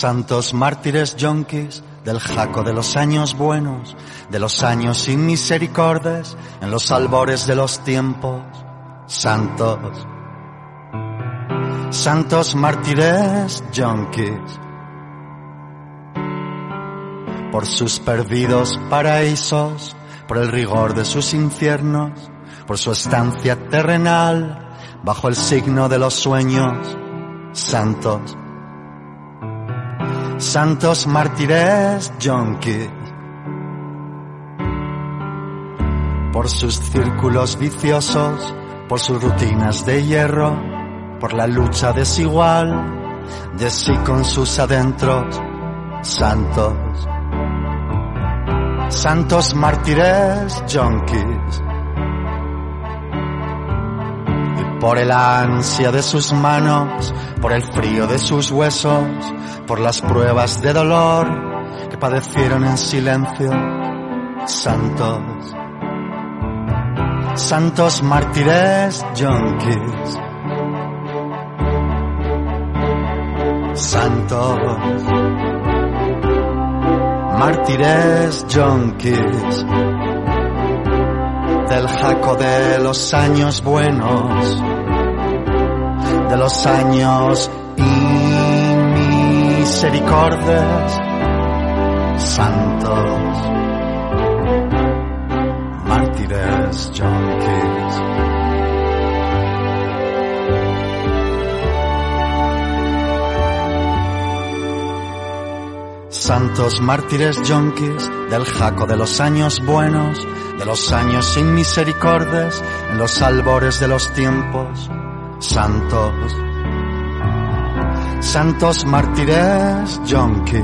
santos mártires yonkis del jaco de los años buenos, de los años sin misericordias, en los albores de los tiempos. Santos, santos mártires yonkis, por sus perdidos paraísos, por el rigor de sus infiernos, por su estancia terrenal, bajo el signo de los sueños. Santos, santos mártires yonkis, por sus círculos viciosos, por sus rutinas de hierro, por la lucha desigual de sí con sus adentros. Santos, santos mártires yonkis, y por el ansia de sus manos, por el frío de sus huesos, por las pruebas de dolor que padecieron en silencio. Santos, santos mártires yonkis, santos mártires yonkis del jaco de los años buenos, de los años inmisericordes. Santos mártires yonkis. Santos mártires yonkis del jaco de los años buenos, de los años sin misericordias, en los albores de los tiempos. Santos, santos mártires yonkis,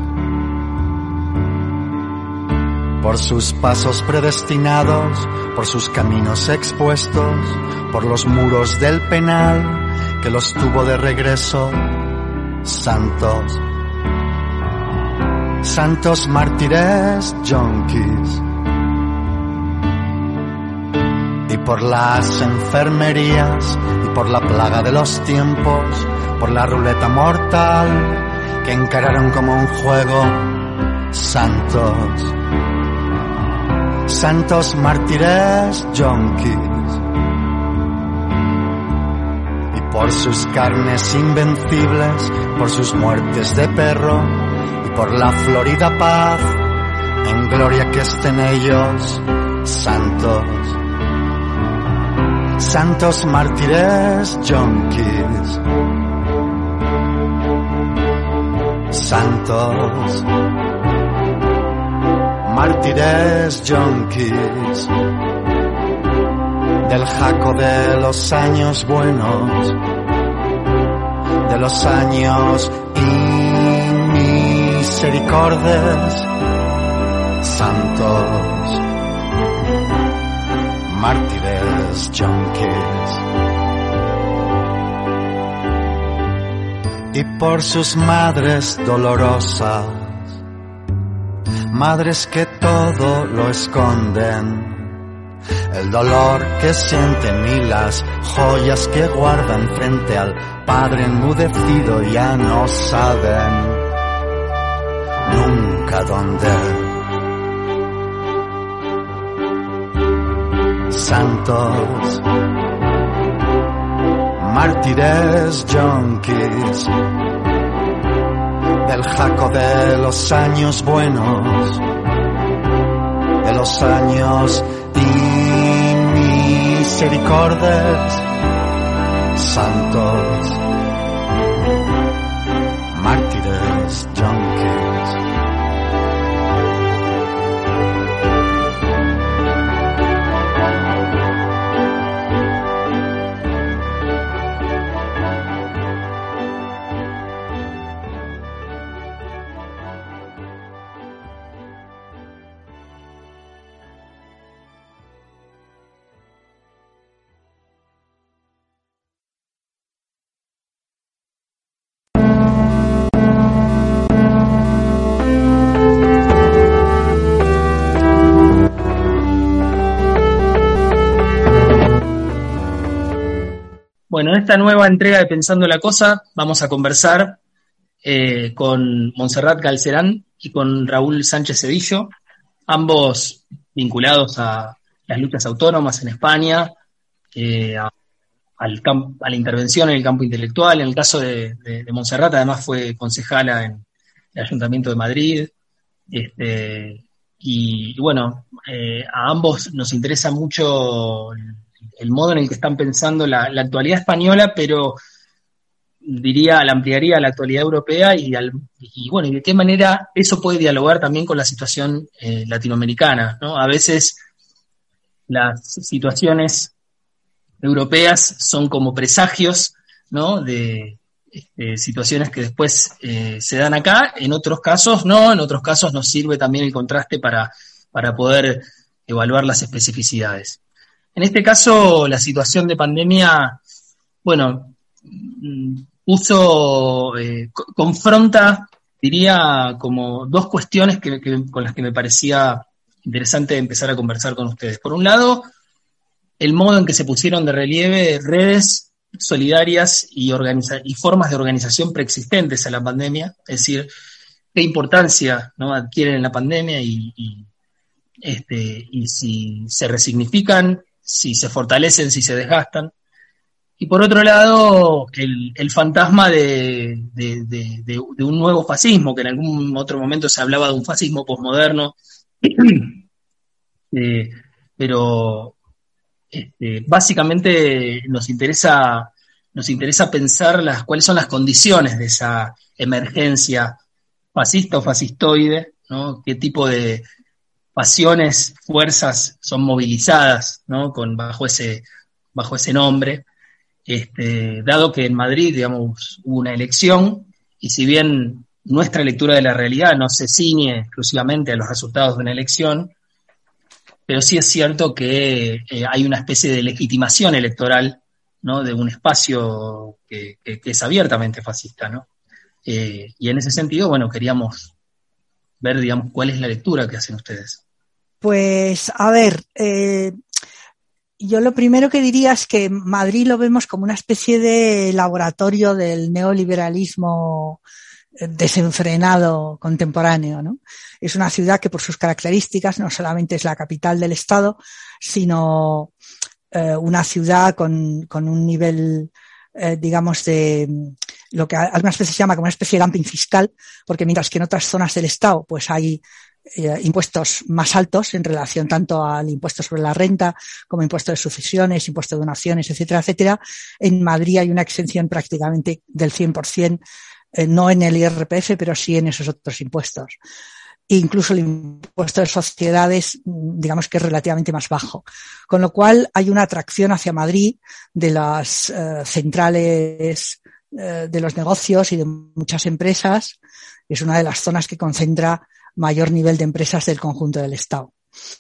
por sus pasos predestinados, por sus caminos expuestos, por los muros del penal que los tuvo de regreso. Santos, santos mártires yonkis, y por las enfermerías y por la plaga de los tiempos, por la ruleta mortal que encararon como un juego. Santos, santos mártires yonkis, y por sus carnes invencibles, por sus muertes de perro, por la florida paz, en gloria que estén ellos. Santos, santos mártires yonkis, santos mártires yonkis del jaco de los años buenos, de los años misericordias. Santos mártires yonkis, y por sus madres dolorosas, madres que todo lo esconden, el dolor que sienten y las joyas que guardan frente al Padre enmudecido, ya no saben nunca dónde. Santos mártires yonkis del jaco de los años buenos, de los años inmisericordias. Santos mártires yonkis. Bueno, en esta nueva entrega de Pensando la Cosa vamos a conversar con Montserrat Galcerán y con Raúl Sánchez Cedillo, ambos vinculados a las luchas autónomas en España, a la intervención en el campo intelectual. En el caso de Montserrat, además fue concejala en el Ayuntamiento de Madrid. Y bueno, a ambos nos interesa mucho el modo en el que están pensando la actualidad española, pero diría, la ampliaría a la actualidad europea y bueno, y de qué manera eso puede dialogar también con la situación latinoamericana, ¿no? A veces las situaciones europeas son como presagios, ¿no? De situaciones que después se dan acá. En otros casos no, en otros casos nos sirve también el contraste para poder evaluar las especificidades. En este caso, la situación de pandemia, bueno, confronta, diría, como dos cuestiones con las que me parecía interesante empezar a conversar con ustedes. Por un lado, el modo en que se pusieron de relieve redes solidarias y formas de organización preexistentes a la pandemia, es decir, qué importancia, ¿no?, adquieren en la pandemia y si se resignifican, si se fortalecen, si se desgastan. Y por otro lado, el fantasma de un nuevo fascismo, que en algún otro momento se hablaba de un fascismo posmoderno, pero básicamente nos interesa pensar cuáles son las condiciones de esa emergencia fascista o fascistoide, ¿no? Qué tipo de pasiones, fuerzas son movilizadas, ¿no?, bajo ese nombre. Dado que en Madrid, digamos, hubo una elección, y si bien nuestra lectura de la realidad no se ciñe exclusivamente a los resultados de una elección, pero sí es cierto que hay una especie de legitimación electoral, ¿no?, de un espacio que es abiertamente fascista, ¿no? Y en ese sentido, bueno, queríamos ver, digamos, cuál es la lectura que hacen ustedes. Pues, a ver, yo lo primero que diría es que Madrid lo vemos como una especie de laboratorio del neoliberalismo desenfrenado contemporáneo, ¿no? Es una ciudad que por sus características no solamente es la capital del Estado, sino una ciudad con un nivel, digamos, de lo que algunas veces se llama como una especie de dumping fiscal, porque mientras que en otras zonas del Estado pues hay impuestos más altos en relación tanto al impuesto sobre la renta como impuesto de sucesiones, impuesto de donaciones, etcétera, etcétera. En Madrid hay una exención prácticamente del 100%, no en el IRPF, pero sí en esos otros impuestos. E incluso el impuesto de sociedades, digamos que es relativamente más bajo. Con lo cual hay una atracción hacia Madrid de las centrales de los negocios y de muchas empresas. Es una de las zonas que concentra mayor nivel de empresas del conjunto del Estado.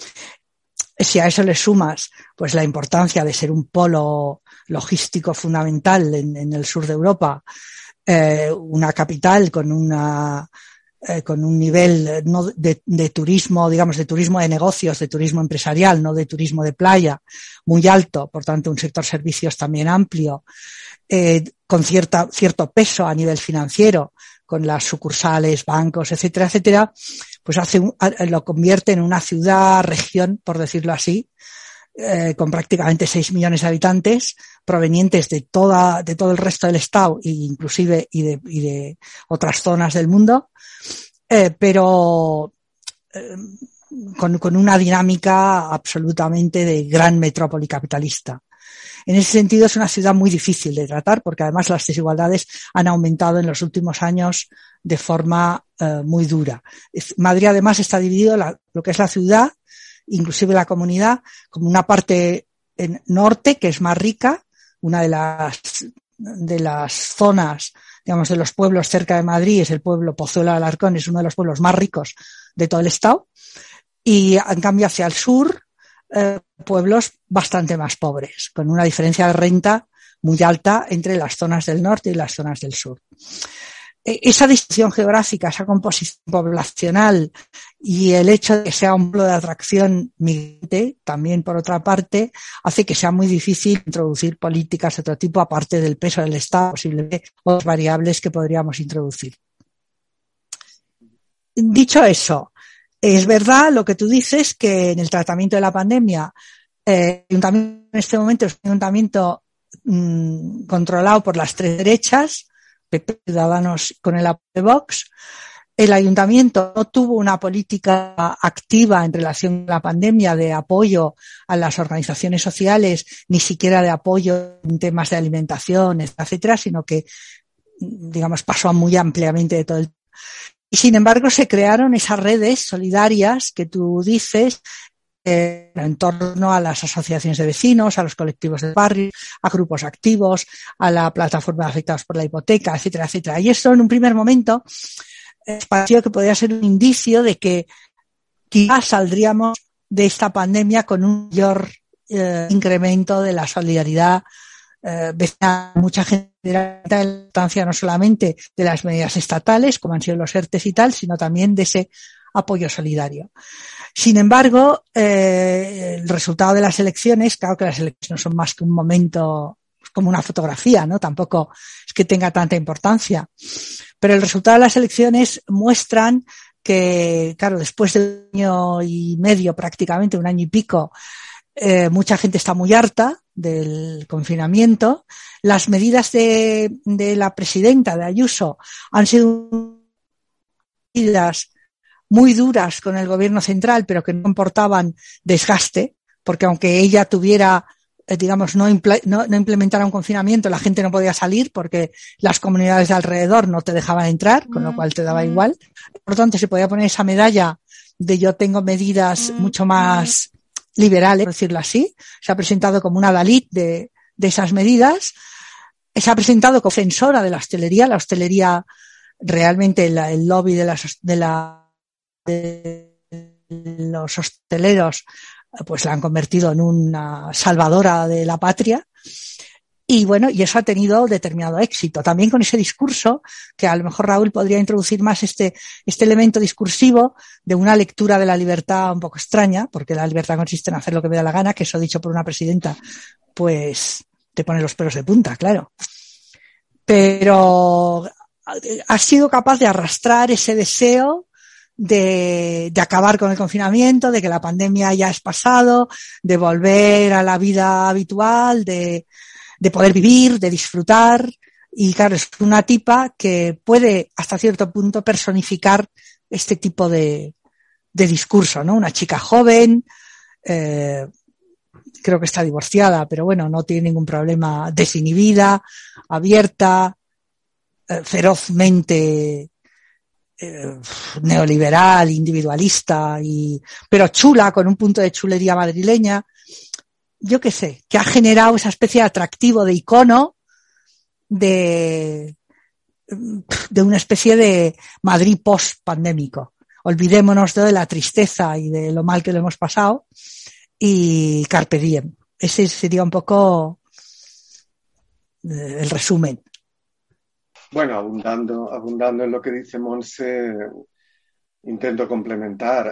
Si a eso le sumas pues la importancia de ser un polo logístico fundamental en el sur de Europa, una capital con un nivel no de turismo, digamos, de turismo de negocios, de turismo empresarial, no de turismo de playa, muy alto, por tanto un sector servicios también amplio, con cierto peso a nivel financiero, con las sucursales, bancos, etcétera, etcétera, pues lo convierte en una ciudad-región, por decirlo así, con prácticamente 6 millones de habitantes, provenientes de todo el resto del Estado, inclusive y de otras zonas del mundo, pero con una dinámica absolutamente de gran metrópoli capitalista. En ese sentido es una ciudad muy difícil de tratar porque además las desigualdades han aumentado en los últimos años de forma muy dura. Madrid además está dividido lo que es la ciudad, inclusive la comunidad, como una parte en norte que es más rica, una de las zonas, digamos, de los pueblos cerca de Madrid es el pueblo Pozuelo de Alarcón, es uno de los pueblos más ricos de todo el Estado, y en cambio hacia el sur pueblos bastante más pobres, con una diferencia de renta muy alta entre las zonas del norte y las zonas del sur. Esa distribución geográfica, esa composición poblacional y el hecho de que sea un polo de atracción migrante, también por otra parte, hace que sea muy difícil introducir políticas de otro tipo, aparte del peso del Estado, posiblemente otras variables que podríamos introducir. dicho eso, es verdad lo que tú dices, que en el tratamiento de la pandemia, el ayuntamiento en este momento es un ayuntamiento controlado por las tres derechas, PP, Ciudadanos con el apoyo de Vox. El ayuntamiento no tuvo una política activa en relación a la pandemia de apoyo a las organizaciones sociales, ni siquiera de apoyo en temas de alimentación, etcétera, sino que, digamos, pasó muy ampliamente de todo el. Y sin embargo se crearon esas redes solidarias que tú dices, en torno a las asociaciones de vecinos, a los colectivos de barrio, a grupos activos, a la plataforma de afectados por la hipoteca, etcétera, etcétera. Y eso en un primer momento pareció que podía ser un indicio de que quizás saldríamos de esta pandemia con un mayor incremento de la solidaridad vecinal. Mucha gente da la importancia no solamente de las medidas estatales, como han sido los ERTEs y tal, sino también de ese apoyo solidario. Sin embargo, el resultado de las elecciones, claro que las elecciones no son más que un momento, como una fotografía, ¿no? Tampoco es que tenga tanta importancia. Pero el resultado de las elecciones muestran que, claro, después de 1 año y medio, prácticamente 1 año y pico, mucha gente está muy harta del confinamiento. Las medidas de la presidenta, de Ayuso, han sido medidas muy duras con el gobierno central, pero que no comportaban desgaste, porque aunque ella tuviera, digamos, no implementara un confinamiento, la gente no podía salir porque las comunidades de alrededor no te dejaban entrar, con lo cual te daba igual. Por lo tanto, se podía poner esa medalla de yo tengo medidas mucho más liberales, por decirlo así. Se ha presentado como una Dalit de esas medidas. Se ha presentado como defensora de la hostelería realmente el lobby de los hosteleros pues la han convertido en una salvadora de la patria. Y bueno, y eso ha tenido determinado éxito. También con ese discurso, que a lo mejor Raúl podría introducir más este elemento discursivo de una lectura de la libertad un poco extraña, porque la libertad consiste en hacer lo que me da la gana, que eso dicho por una presidenta, pues te pone los pelos de punta, claro. Pero ha sido capaz de arrastrar ese deseo de acabar con el confinamiento, de que la pandemia ya es pasado, de volver a la vida habitual, de poder vivir, de disfrutar. Y claro, es una tipa que puede hasta cierto punto personificar este tipo de discurso, ¿no? Una chica joven, creo que está divorciada, pero bueno, no tiene ningún problema, desinhibida, abierta, ferozmente neoliberal, individualista, pero chula, con un punto de chulería madrileña. Yo qué sé, que ha generado esa especie de atractivo de icono de una especie de Madrid post-pandémico. Olvidémonos de la tristeza y de lo mal que lo hemos pasado y carpe diem. Ese sería un poco el resumen. Bueno, abundando en lo que dice Monse, intento complementar.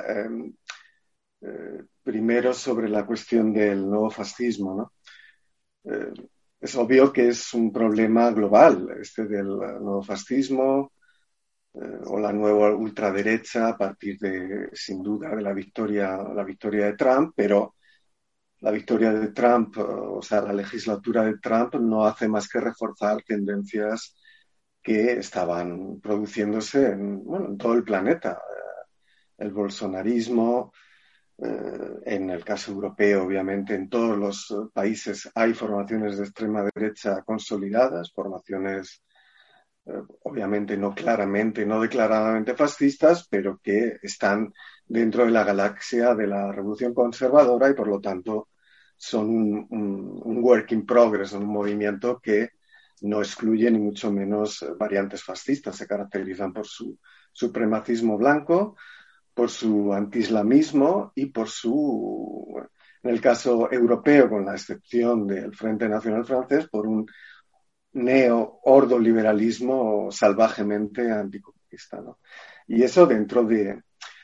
Primero sobre la cuestión del nuevo fascismo, ¿no? Es obvio que es un problema global del nuevo fascismo o la nueva ultraderecha a partir de, sin duda, de la victoria de Trump, pero la victoria de Trump, o sea, la legislatura de Trump no hace más que reforzar tendencias que estaban produciéndose en todo el planeta. El bolsonarismo, en el caso europeo, obviamente, en todos los países hay formaciones de extrema derecha consolidadas, formaciones obviamente no declaradamente fascistas, pero que están dentro de la galaxia de la revolución conservadora y por lo tanto son un work in progress, un movimiento que no excluye ni mucho menos variantes fascistas. Se caracterizan por su supremacismo blanco, por su antiislamismo y por en el caso europeo, con la excepción del Frente Nacional francés, por un neo-ordoliberalismo salvajemente anticomunista, ¿no? Y eso dentro de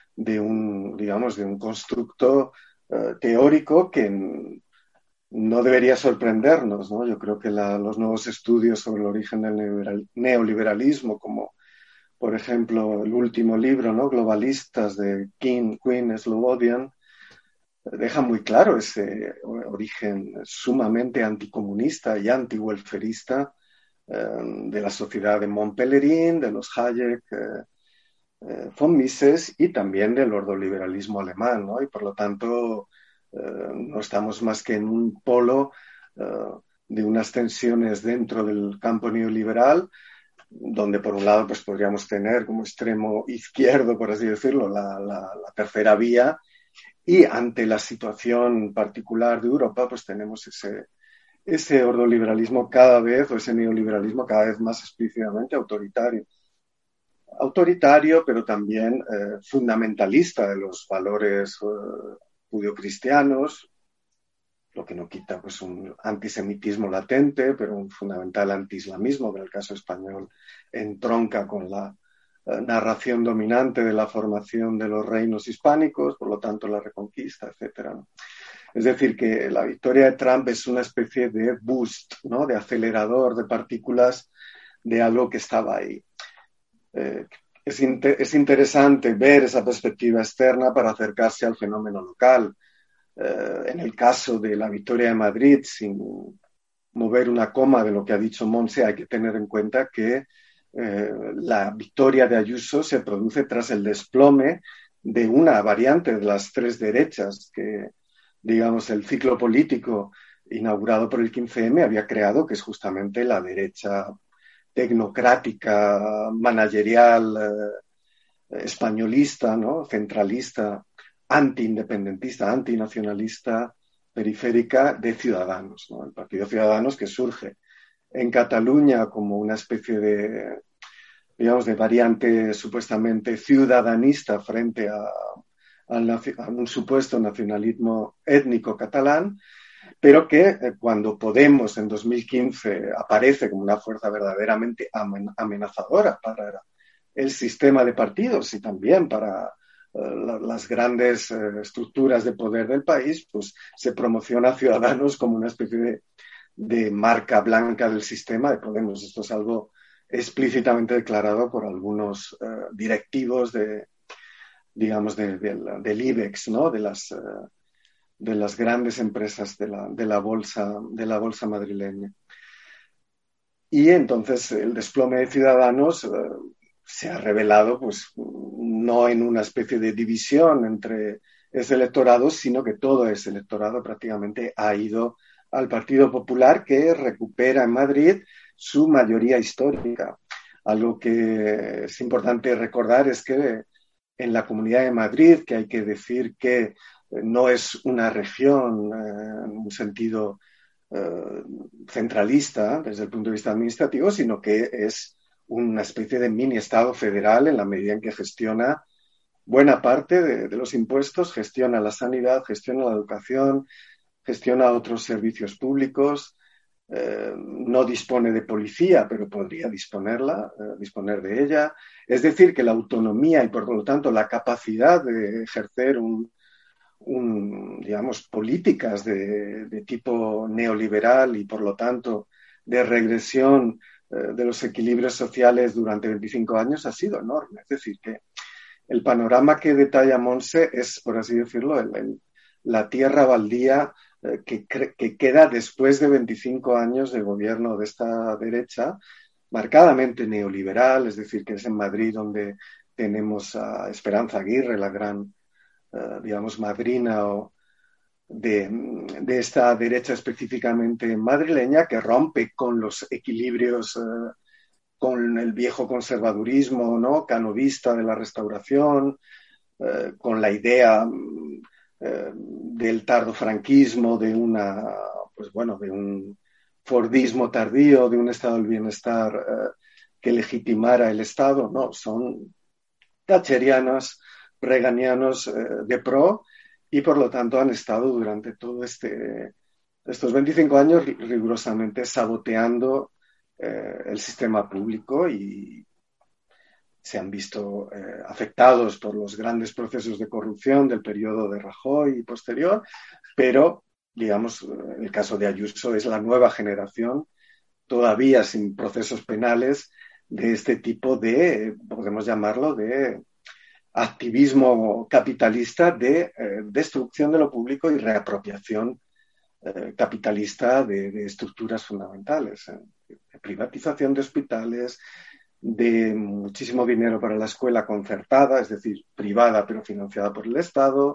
un constructo teórico que no debería sorprendernos, ¿no? Yo creo que los nuevos estudios sobre el origen del neoliberalismo como por ejemplo, el último libro, ¿no? Globalistas, de Quinn Slobodian, deja muy claro ese origen sumamente anticomunista y anti-welferista de la sociedad de Mont-Pelerin, de los Hayek, von Mises y también del ordoliberalismo alemán, ¿no? Y por lo tanto no estamos más que en un polo de unas tensiones dentro del campo neoliberal, donde por un lado pues podríamos tener como extremo izquierdo, por así decirlo, la tercera vía, y ante la situación particular de Europa pues tenemos ese ordoliberalismo cada vez, o ese neoliberalismo cada vez más explícitamente autoritario. Autoritario, pero también fundamentalista de los valores judio-cristianos, lo que no quita pues un antisemitismo latente, pero un fundamental anti-islamismo, que en el caso español entronca con la narración dominante de la formación de los reinos hispánicos, por lo tanto la reconquista, etcétera, ¿no? Es decir, que la victoria de Trump es una especie de boost, ¿no? De acelerador de partículas de algo que estaba ahí. Es interesante ver esa perspectiva externa para acercarse al fenómeno local. En el caso de la victoria de Madrid, sin mover una coma de lo que ha dicho Montse, hay que tener en cuenta que la victoria de Ayuso se produce tras el desplome de una variante de las tres derechas que, digamos, el ciclo político inaugurado por el 15M había creado, que es justamente la derecha tecnocrática, managerial, españolista, ¿no? Centralista, antiindependentista, antinacionalista, periférica de Ciudadanos, ¿no? El Partido Ciudadanos, que surge en Cataluña como una especie de, digamos, de variante supuestamente ciudadanista frente a un supuesto nacionalismo étnico catalán, pero que cuando Podemos en 2015 aparece como una fuerza verdaderamente amenazadora para el sistema de partidos y también para las grandes estructuras de poder del país, pues se promociona a Ciudadanos como una especie de marca blanca del sistema de Podemos. Esto es algo explícitamente declarado por algunos directivos digamos, del IBEX, ¿no? De las grandes empresas de la bolsa madrileña. Y entonces el desplome de Ciudadanos se ha revelado pues no en una especie de división entre ese electorado, sino que todo ese electorado prácticamente ha ido al Partido Popular, que recupera en Madrid su mayoría histórica. Algo que es importante recordar es que en la Comunidad de Madrid, que hay que decir que no es una región en un sentido centralista desde el punto de vista administrativo, sino que es una especie de mini estado federal en la medida en que gestiona buena parte de los impuestos, gestiona la sanidad, gestiona la educación, gestiona otros servicios públicos, no dispone de policía, pero podría disponer de ella. Es decir, que la autonomía y por lo tanto la capacidad de ejercer digamos, políticas de tipo neoliberal y por lo tanto de regresión de los equilibrios sociales durante 25 años ha sido enorme. Es decir, que el panorama que detalla Montse es, por así decirlo, la tierra baldía que queda después de 25 años de gobierno de esta derecha, marcadamente neoliberal, es decir, que es en Madrid donde tenemos a Esperanza Aguirre, la gran, digamos, madrina de esta derecha específicamente madrileña, que rompe con los equilibrios, con el viejo conservadurismo, ¿no? Canovista de la Restauración, con la idea del tardofranquismo, de un fordismo tardío, de un estado del bienestar que legitimara el Estado. No, son thatcherianos, reaganianos de pro, y por lo tanto han estado durante todo estos 25 años rigurosamente saboteando el sistema público y se han visto afectados por los grandes procesos de corrupción del periodo de Rajoy y posterior, pero, digamos, en el caso de Ayuso es la nueva generación, todavía sin procesos penales, de este tipo de, podemos llamarlo, de activismo capitalista de destrucción de lo público y reapropiación capitalista de estructuras fundamentales, de privatización de hospitales, de muchísimo dinero para la escuela concertada, es decir, privada pero financiada por el Estado,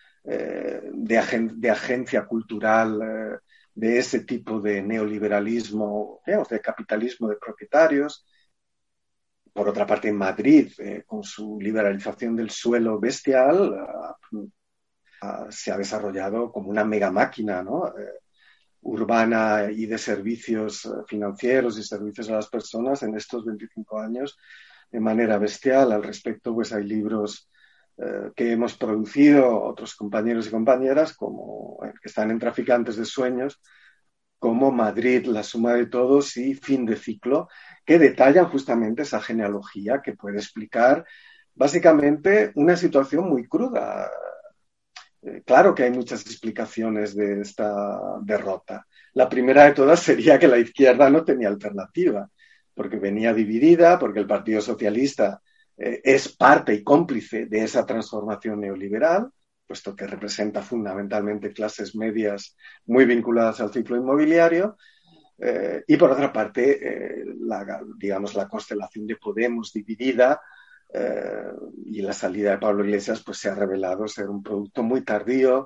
de agencia cultural, de ese tipo de neoliberalismo, digamos, de capitalismo de propietarios. Por otra parte, en Madrid, con su liberalización del suelo bestial, se ha desarrollado como una mega máquina, ¿no? Urbana y de servicios financieros y servicios a las personas en estos 25 años de manera bestial. Al respecto, pues hay libros que hemos producido otros compañeros y compañeras como que están en Traficantes de Sueños, como Madrid, la suma de todos y Fin de ciclo, que detallan justamente esa genealogía que puede explicar básicamente una situación muy cruda. Claro que hay muchas explicaciones de esta derrota. La primera de todas sería que la izquierda no tenía alternativa, porque venía dividida, porque el Partido Socialista es parte y cómplice de esa transformación neoliberal, puesto que representa fundamentalmente clases medias muy vinculadas al ciclo inmobiliario, y por otra parte, la constelación de Podemos dividida, y la salida de Pablo Iglesias pues se ha revelado ser un producto muy tardío,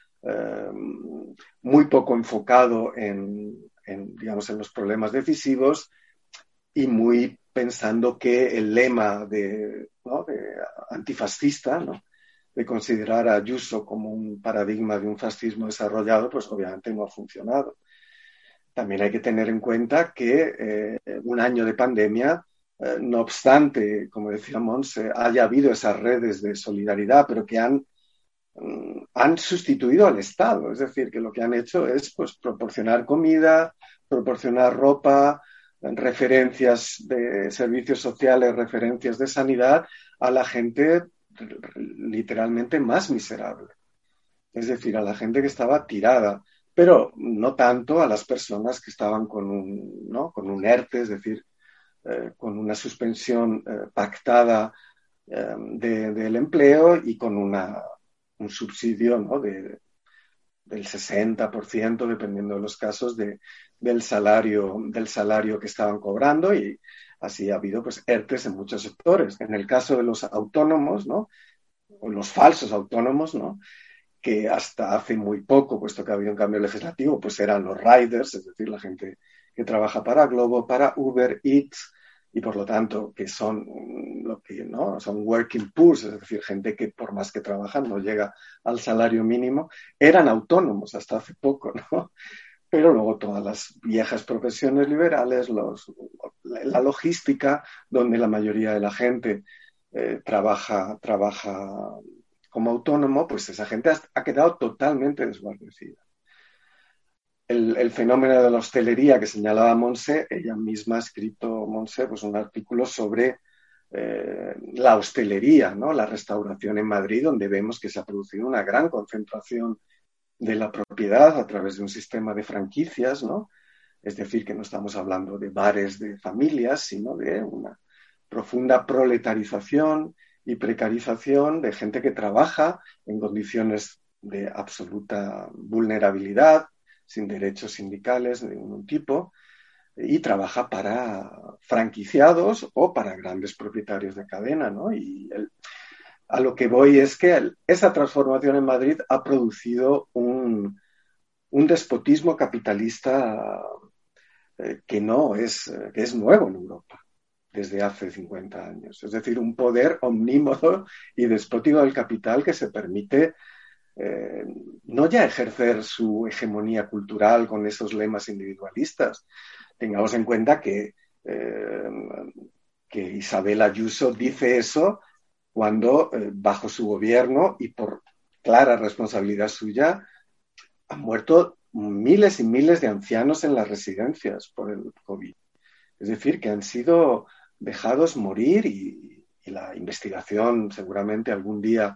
muy poco enfocado en los problemas decisivos y muy pensando que el lema de antifascista, ¿no?, de considerar a Ayuso como un paradigma de un fascismo desarrollado, pues obviamente no ha funcionado. También hay que tener en cuenta que un año de pandemia, no obstante, como decía Montse, haya habido esas redes de solidaridad, pero que han sustituido al Estado. Es decir, que lo que han hecho es pues, proporcionar comida, proporcionar ropa, referencias de servicios sociales, referencias de sanidad a la gente literalmente más miserable. Es decir, a la gente que estaba tirada, pero no tanto a las personas que estaban con un ERTE, es decir, con una suspensión pactada del empleo y con un subsidio, ¿no?, del 60%, dependiendo de los casos, del salario que estaban cobrando, y así ha habido pues ERTEs en muchos sectores. En el caso de los autónomos, ¿no?, o los falsos autónomos, ¿no?, que hasta hace muy poco, puesto que ha habido un cambio legislativo, pues eran los riders, es decir, la gente que trabaja para Globo, para Uber Eats, y por lo tanto que son son working poor, es decir, gente que por más que trabajan no llega al salario mínimo, eran autónomos hasta hace poco, ¿no? Pero luego todas las viejas profesiones liberales, la logística, donde la mayoría de la gente trabaja como autónomo, pues esa gente ha quedado totalmente desguarnecida. El fenómeno de la hostelería que señalaba Montse, ella misma ha escrito, Montse, pues un artículo sobre la hostelería, ¿no?, la restauración en Madrid, donde vemos que se ha producido una gran concentración de la propiedad a través de un sistema de franquicias, ¿no? Es decir, que no estamos hablando de bares de familias, sino de una profunda proletarización y precarización de gente que trabaja en condiciones de absoluta vulnerabilidad, sin derechos sindicales de ningún tipo, y trabaja para franquiciados o para grandes propietarios de cadena, ¿no? Y a lo que voy es que esa transformación en Madrid ha producido un despotismo capitalista que es nuevo en Europa desde hace 50 años. Es decir, un poder omnímodo y despótico del capital que se permite no ya ejercer su hegemonía cultural con esos lemas individualistas. Tengamos en cuenta que Isabel Ayuso dice eso cuando bajo su gobierno y por clara responsabilidad suya han muerto miles y miles de ancianos en las residencias por el COVID. Es decir, que han sido dejados morir y la investigación seguramente algún día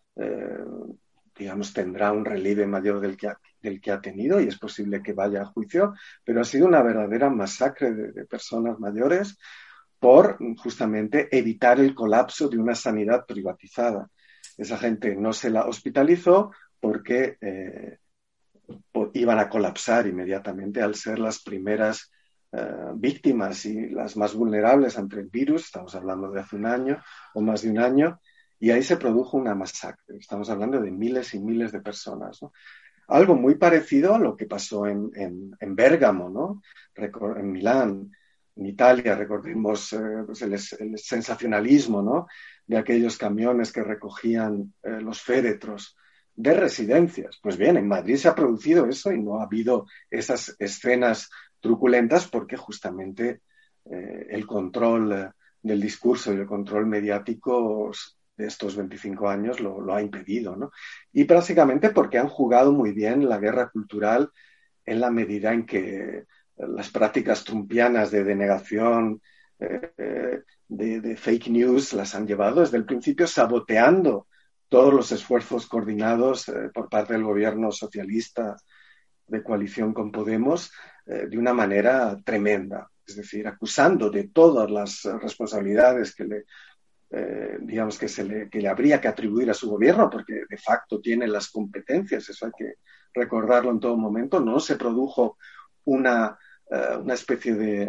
tendrá un relieve mayor del que ha tenido y es posible que vaya a juicio, pero ha sido una verdadera masacre de personas mayores por justamente evitar el colapso de una sanidad privatizada. Esa gente no se la hospitalizó porque iban a colapsar inmediatamente al ser las primeras víctimas y las más vulnerables ante el virus. Estamos hablando de hace un año o más de un año, y ahí se produjo una masacre. Estamos hablando de miles y miles de personas, ¿no? Algo muy parecido a lo que pasó en Bérgamo, ¿no? En Milán, en Italia. Recordemos el sensacionalismo, ¿no?, de aquellos camiones que recogían los féretros de residencias. Pues bien, en Madrid se ha producido eso y no ha habido esas escenas truculentas porque justamente el control del discurso y el control mediático de estos 25 años lo ha impedido, ¿no? Y básicamente porque han jugado muy bien la guerra cultural en la medida en que las prácticas trumpianas de denegación, de fake news, las han llevado desde el principio saboteando todos los esfuerzos coordinados por parte del gobierno socialista de coalición con Podemos de una manera tremenda. Es decir, acusando de todas las responsabilidades que le habría que atribuir a su gobierno, porque de facto tiene las competencias, eso hay que recordarlo en todo momento. No se produjo una especie de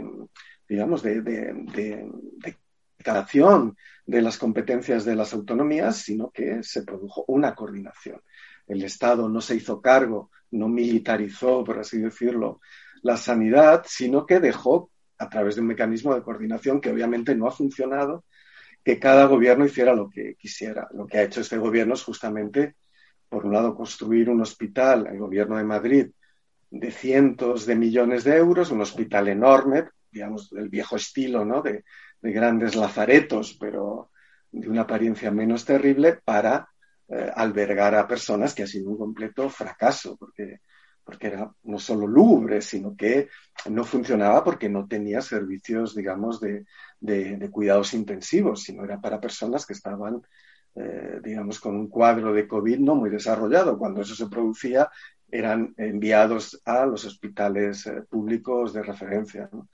declaración de las competencias de las autonomías, sino que se produjo una coordinación. El Estado no se hizo cargo, no militarizó, por así decirlo, la sanidad, sino que dejó, a través de un mecanismo de coordinación que obviamente no ha funcionado, que cada gobierno hiciera lo que quisiera. Lo que ha hecho este gobierno es justamente, por un lado, construir un hospital, el gobierno de Madrid, de cientos de millones de euros, un hospital enorme, digamos, del viejo estilo, ¿no?, de grandes lazaretos, pero de una apariencia menos terrible, para albergar a personas, que ha sido un completo fracaso, porque era no solo lúgubre, sino que no funcionaba porque no tenía servicios, digamos, de cuidados intensivos, sino era para personas que estaban, digamos, con un cuadro de COVID no muy desarrollado. Cuando eso se producía, eran enviados a los hospitales públicos de referencia, ¿no?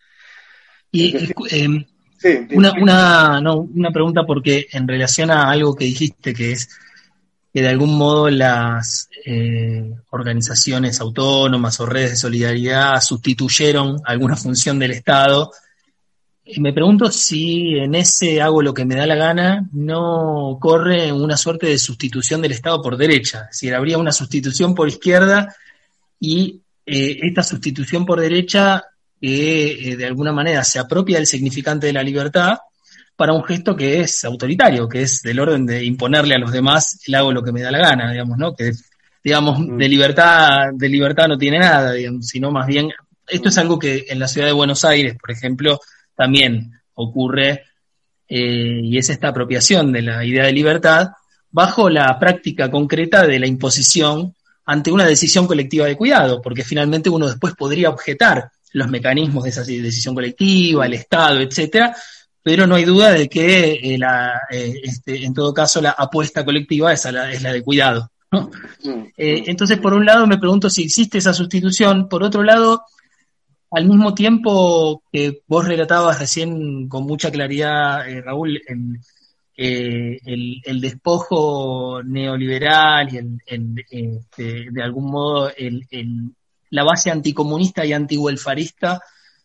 Y sí, una pregunta, porque en relación a algo que dijiste, que es que de algún modo las organizaciones autónomas o redes de solidaridad sustituyeron alguna función del Estado, me pregunto si en ese hago lo que me da la gana no corre una suerte de sustitución del Estado por derecha. Es decir, habría una sustitución por izquierda y esta sustitución por derecha que de alguna manera se apropia del significante de la libertad para un gesto que es autoritario, que es del orden de imponerle a los demás el hago lo que me da la gana, digamos, ¿no? Que, digamos, de libertad no tiene nada, digamos, sino más bien, esto es algo que en la ciudad de Buenos Aires, por ejemplo, también ocurre, y es esta apropiación de la idea de libertad bajo la práctica concreta de la imposición ante una decisión colectiva de cuidado, porque finalmente uno después podría objetar los mecanismos de esa decisión colectiva, el Estado, etcétera, pero no hay duda de que en todo caso la apuesta colectiva es la de cuidado, ¿no? Entonces, por un lado me pregunto si existe esa sustitución, por otro lado, al mismo tiempo que vos relatabas recién con mucha claridad, Raúl, el despojo neoliberal y de algún modo la base anticomunista y antiwelfarista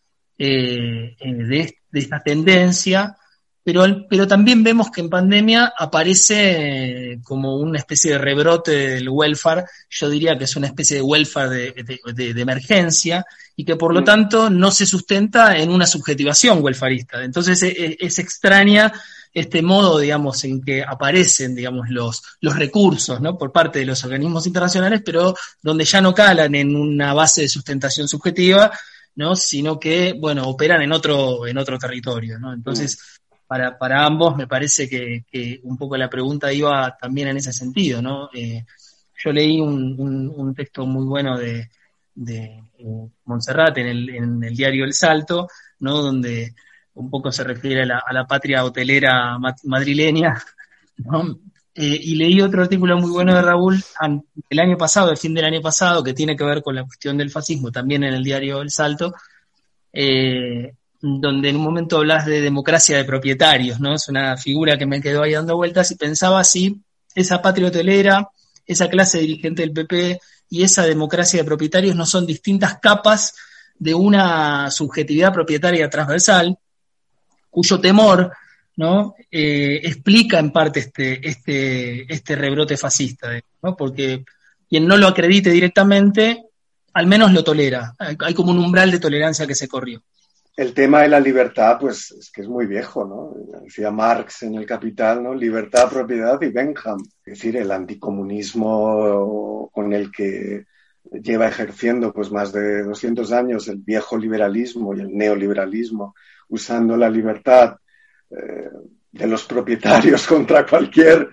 de esta tendencia, pero también vemos que en pandemia aparece como una especie de rebrote del welfare. Yo diría que es una especie de welfare de emergencia, y que por lo tanto no se sustenta en una subjetivación welfarista. Entonces es extraña este modo, digamos, en que aparecen, digamos, los recursos, ¿no?, por parte de los organismos internacionales, pero donde ya no calan en una base de sustentación subjetiva, ¿no?, sino que, bueno, operan en otro territorio, ¿no? Entonces, para ambos me parece que un poco la pregunta iba también en ese sentido, ¿no? Yo leí un texto muy bueno de Montserrat en el diario El Salto, ¿no?, donde un poco se refiere a la patria hotelera madrileña, ¿no? Y leí otro artículo muy bueno de Raúl el fin del año pasado, que tiene que ver con la cuestión del fascismo, también en el diario El Salto, donde en un momento hablas de democracia de propietarios, ¿no? Es una figura que me quedó ahí dando vueltas y pensaba si esa patria hotelera, esa clase dirigente del PP y esa democracia de propietarios no son distintas capas de una subjetividad propietaria transversal, cuyo temor, ¿no? Explica en parte este rebrote fascista, ¿no? Porque quien no lo acredite directamente, al menos lo tolera. Hay como un umbral de tolerancia que se corrió. El tema de la libertad, pues es que es muy viejo, ¿no? Decía Marx en El Capital, ¿no? Libertad, propiedad y Bentham. Es decir, el anticomunismo con el que lleva ejerciendo pues más de 200 años el viejo liberalismo y el neoliberalismo, usando la libertad de los propietarios contra cualquier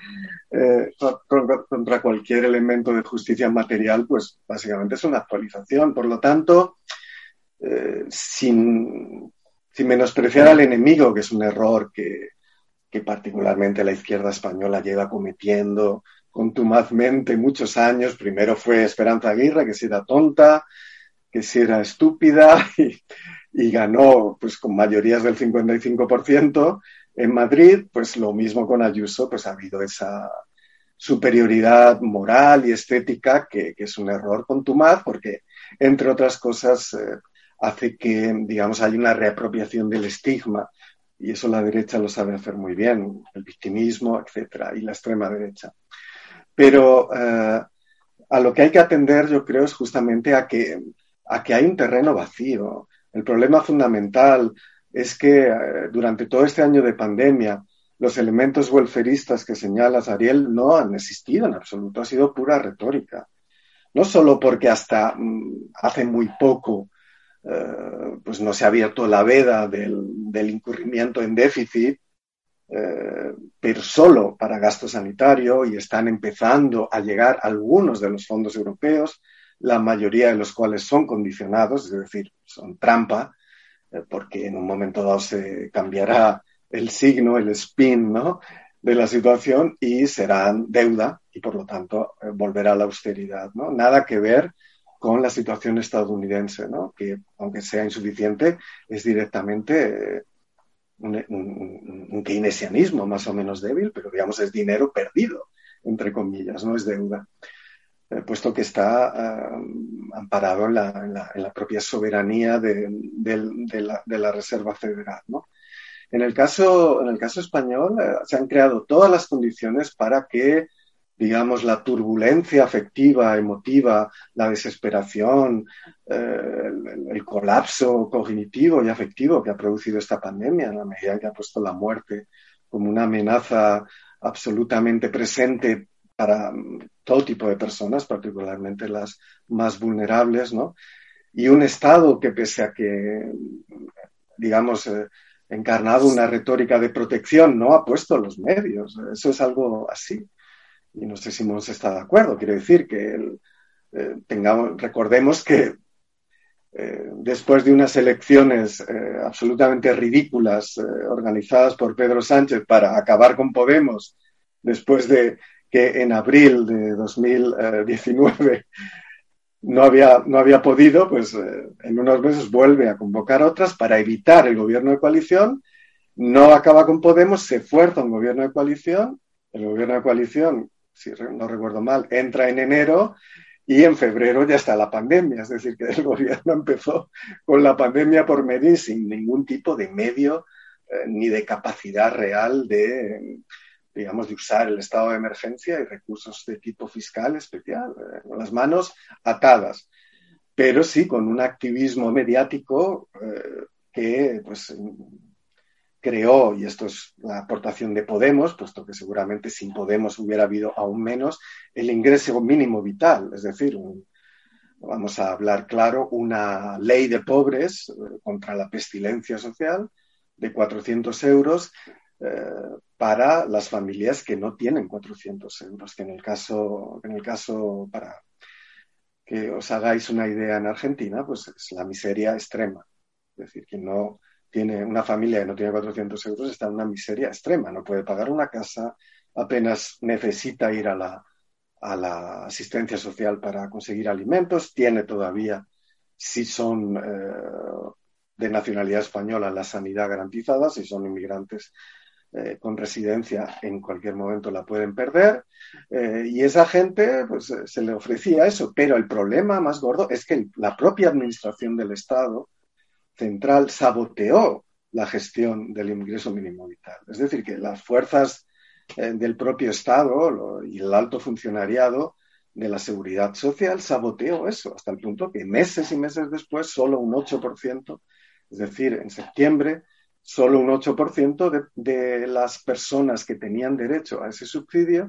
elemento de justicia material, pues básicamente es una actualización. Por lo tanto, sin menospreciar al enemigo, que es un error que particularmente la izquierda española lleva cometiendo contumazmente muchos años. Primero fue Esperanza Aguirre, que si era tonta, que si era estúpida, y ganó pues con mayorías del 55%. En Madrid, pues lo mismo con Ayuso, pues ha habido esa superioridad moral y estética que es un error contumaz, porque, entre otras cosas, hace que, digamos, hay una reapropiación del estigma, y eso la derecha lo sabe hacer muy bien, el victimismo, etcétera, y la extrema derecha. Pero a lo que hay que atender, yo creo, es justamente a que hay un terreno vacío. El problema fundamental es que durante todo este año de pandemia, los elementos welfaristas que señalas, Ariel, no han existido en absoluto, ha sido pura retórica. No solo porque hasta hace muy poco pues no se ha abierto la veda del incurrimiento en déficit, pero solo para gasto sanitario, y están empezando a llegar algunos de los fondos europeos, la mayoría de los cuales son condicionados, es decir, son trampa, porque en un momento dado se cambiará el signo, el spin, ¿no?, de la situación, y serán deuda, y por lo tanto volverá a la austeridad, ¿no? Nada que ver con la situación estadounidense, ¿no?, que aunque sea insuficiente, es directamente un keynesianismo más o menos débil, pero digamos es dinero perdido, entre comillas, no es deuda, puesto que está amparado en la propia soberanía de la Reserva Federal, ¿no? En el caso español se han creado todas las condiciones para que, digamos, la turbulencia afectiva, emotiva, la desesperación, el colapso cognitivo y afectivo que ha producido esta pandemia, en la medida en que ha puesto la muerte como una amenaza absolutamente presente para todo tipo de personas, particularmente las más vulnerables, ¿no? Y un Estado que, pese a que, digamos, encarnado una retórica de protección, no ha puesto los medios. Eso es algo así. Y no sé si Mons está de acuerdo. Quiero decir que recordemos que después de unas elecciones absolutamente ridículas organizadas por Pedro Sánchez para acabar con Podemos, después de que en abril de 2019 no había podido, pues en unos meses vuelve a convocar otras para evitar el gobierno de coalición, no acaba con Podemos, se fuerza un gobierno de coalición, el gobierno de coalición, si no recuerdo mal, entra en enero y en febrero ya está la pandemia, es decir, que el gobierno empezó con la pandemia por medio sin ningún tipo de medio ni de capacidad real de, digamos, de usar el estado de emergencia y recursos de tipo fiscal especial, con las manos atadas, pero sí con un activismo mediático que pues creó, y esto es la aportación de Podemos, puesto que seguramente sin Podemos hubiera habido aún menos, el ingreso mínimo vital, es decir, vamos a hablar claro, una ley de pobres contra la pestilencia social de 400 euros para las familias que no tienen 400 euros, que en el caso, para que os hagáis una idea, en Argentina, pues es la miseria extrema. Es decir, que no tiene una familia que no tiene 400 euros está en una miseria extrema, no puede pagar una casa, apenas necesita ir a la asistencia social para conseguir alimentos, tiene todavía, si son de nacionalidad española la sanidad garantizada, si son inmigrantes con residencia en cualquier momento la pueden perder, y esa gente pues se le ofrecía eso, pero el problema más gordo es que la propia administración del Estado central saboteó la gestión del ingreso mínimo vital. Es decir, que las fuerzas del propio Estado y el alto funcionariado de la seguridad social saboteó eso, hasta el punto que meses y meses después solo un 8%, es decir, en septiembre, solo un 8% de las personas que tenían derecho a ese subsidio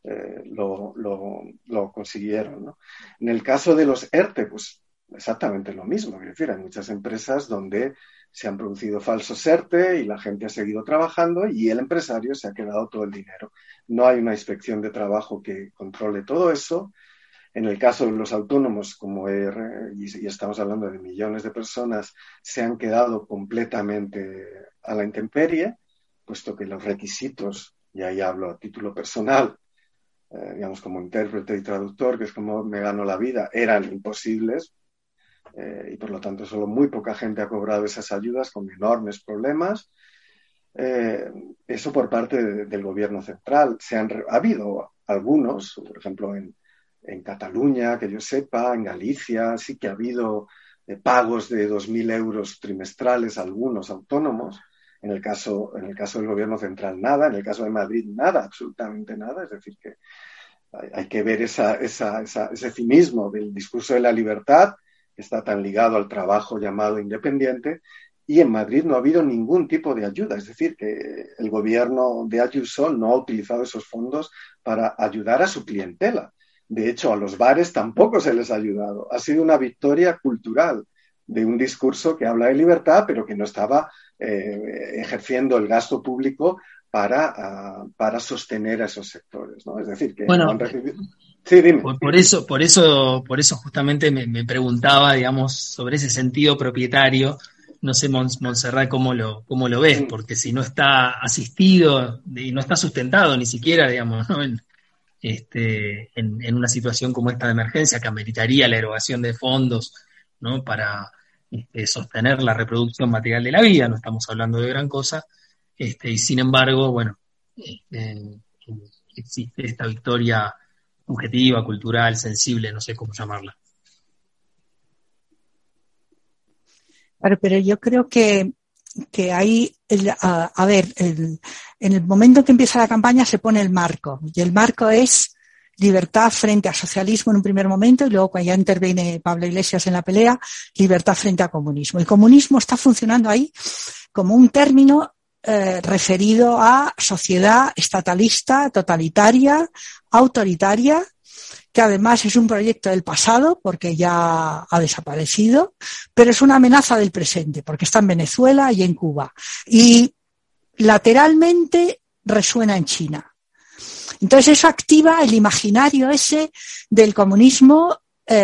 lo consiguieron, ¿no? En el caso de los ERTE, pues exactamente lo mismo. Es decir, hay muchas empresas donde se han producido falsos ERTE y la gente ha seguido trabajando y el empresario se ha quedado todo el dinero. No hay una inspección de trabajo que controle todo eso. En el caso de los autónomos, y estamos hablando de millones de personas, se han quedado completamente a la intemperie, puesto que los requisitos, y ahí hablo a título personal, digamos como intérprete y traductor, que es como me gano la vida, eran imposibles, y por lo tanto solo muy poca gente ha cobrado esas ayudas con enormes problemas. Eso por parte del gobierno central. Ha habido algunos, por ejemplo en Cataluña, que yo sepa, en Galicia, sí que ha habido pagos de 2.000 euros trimestrales a algunos autónomos. En el caso del gobierno central, nada. En el caso de Madrid, nada, absolutamente nada. Es decir, que hay que ver ese cinismo del discurso de la libertad, que está tan ligado al trabajo llamado independiente, y en Madrid no ha habido ningún tipo de ayuda. Es decir, que el gobierno de Ayuso no ha utilizado esos fondos para ayudar a su clientela. De hecho, a los bares tampoco se les ha ayudado. Ha sido una victoria cultural de un discurso que habla de libertad, pero que no estaba ejerciendo el gasto público para sostener a esos sectores, ¿no? Es decir, que bueno, no han recibido... Sí, dime. Por eso justamente me preguntaba, digamos, sobre ese sentido propietario. No sé, Montserrat, cómo lo ves, porque si no está asistido y no está sustentado ni siquiera, digamos, ¿no? En una situación como esta de emergencia, que ameritaría la erogación de fondos, ¿no? Para sostener la reproducción material de la vida, no estamos hablando de gran cosa, y sin embargo, bueno, existe esta victoria subjetiva, cultural, sensible, no sé cómo llamarla. Claro, pero yo creo que ahí, en el momento en que empieza la campaña se pone el marco, y el marco es libertad frente a socialismo en un primer momento, y luego cuando ya interviene Pablo Iglesias en la pelea, libertad frente a comunismo. El comunismo está funcionando ahí como un término referido a sociedad estatalista, totalitaria, autoritaria, que además es un proyecto del pasado porque ya ha desaparecido, pero es una amenaza del presente porque está en Venezuela y en Cuba. Y lateralmente resuena en China. Entonces eso activa el imaginario ese del comunismo,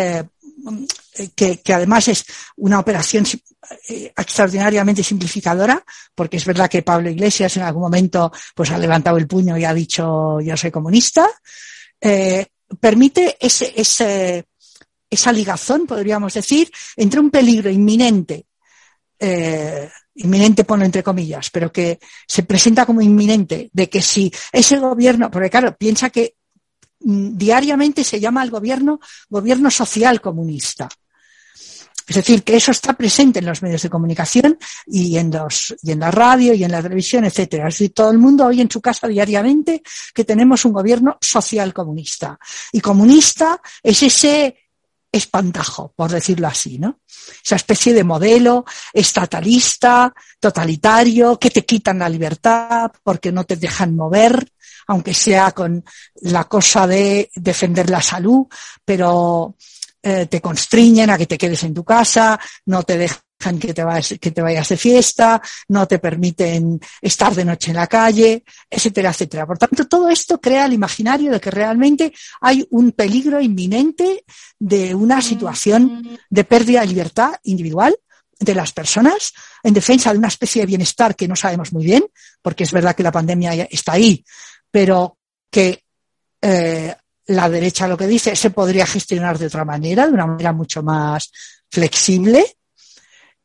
que además es una operación extraordinariamente simplificadora, porque es verdad que Pablo Iglesias en algún momento pues ha levantado el puño y ha dicho yo soy comunista. Permite esa ligazón, podríamos decir, entre un peligro inminente, inminente ponlo entre comillas, pero que se presenta como inminente, de que si ese gobierno, porque claro, piensa que diariamente se llama al gobierno social comunista. Es decir, que eso está presente en los medios de comunicación y en la radio y en la televisión, etcétera. Es decir, todo el mundo oye en su casa diariamente que tenemos un gobierno social comunista. Y comunista es ese espantajo, por decirlo así, ¿no? Esa especie de modelo estatalista, totalitario, que te quitan la libertad porque no te dejan mover, aunque sea con la cosa de defender la salud, pero te constriñen a que te quedes en tu casa, no te dejan que te vayas de fiesta, no te permiten estar de noche en la calle, etcétera, etcétera. Por tanto, todo esto crea el imaginario de que realmente hay un peligro inminente de una situación de pérdida de libertad individual de las personas en defensa de una especie de bienestar que no sabemos muy bien, porque es verdad que la pandemia está ahí, pero que la derecha lo que dice se podría gestionar de otra manera, de una manera mucho más flexible,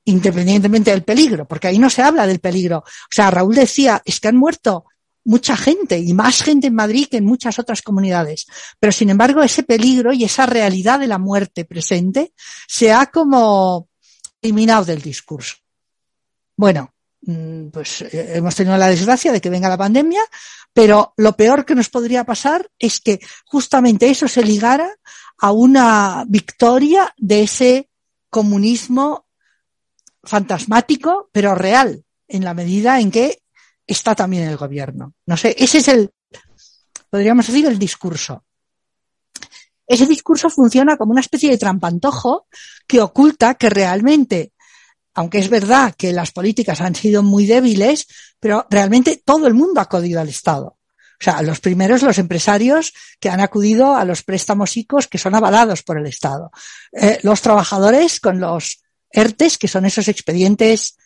independientemente del peligro, porque ahí no se habla del peligro. O sea, Raúl decía, es que han muerto mucha gente y más gente en Madrid que en muchas otras comunidades. Pero sin embargo, ese peligro y esa realidad de la muerte presente se ha como eliminado del discurso. Bueno, pues hemos tenido la desgracia de que venga la pandemia, pero lo peor que nos podría pasar es que justamente eso se ligara a una victoria de ese comunismo fantasmático, pero real, en la medida en que está también el gobierno. No sé, ese es podríamos decir, el discurso. Ese discurso funciona como una especie de trampantojo que oculta que realmente, aunque es verdad que las políticas han sido muy débiles, pero realmente todo el mundo ha acudido al Estado. O sea, los primeros, los empresarios que han acudido a los préstamos ICOs que son avalados por el Estado. Los trabajadores con los ERTES, que son esos expedientes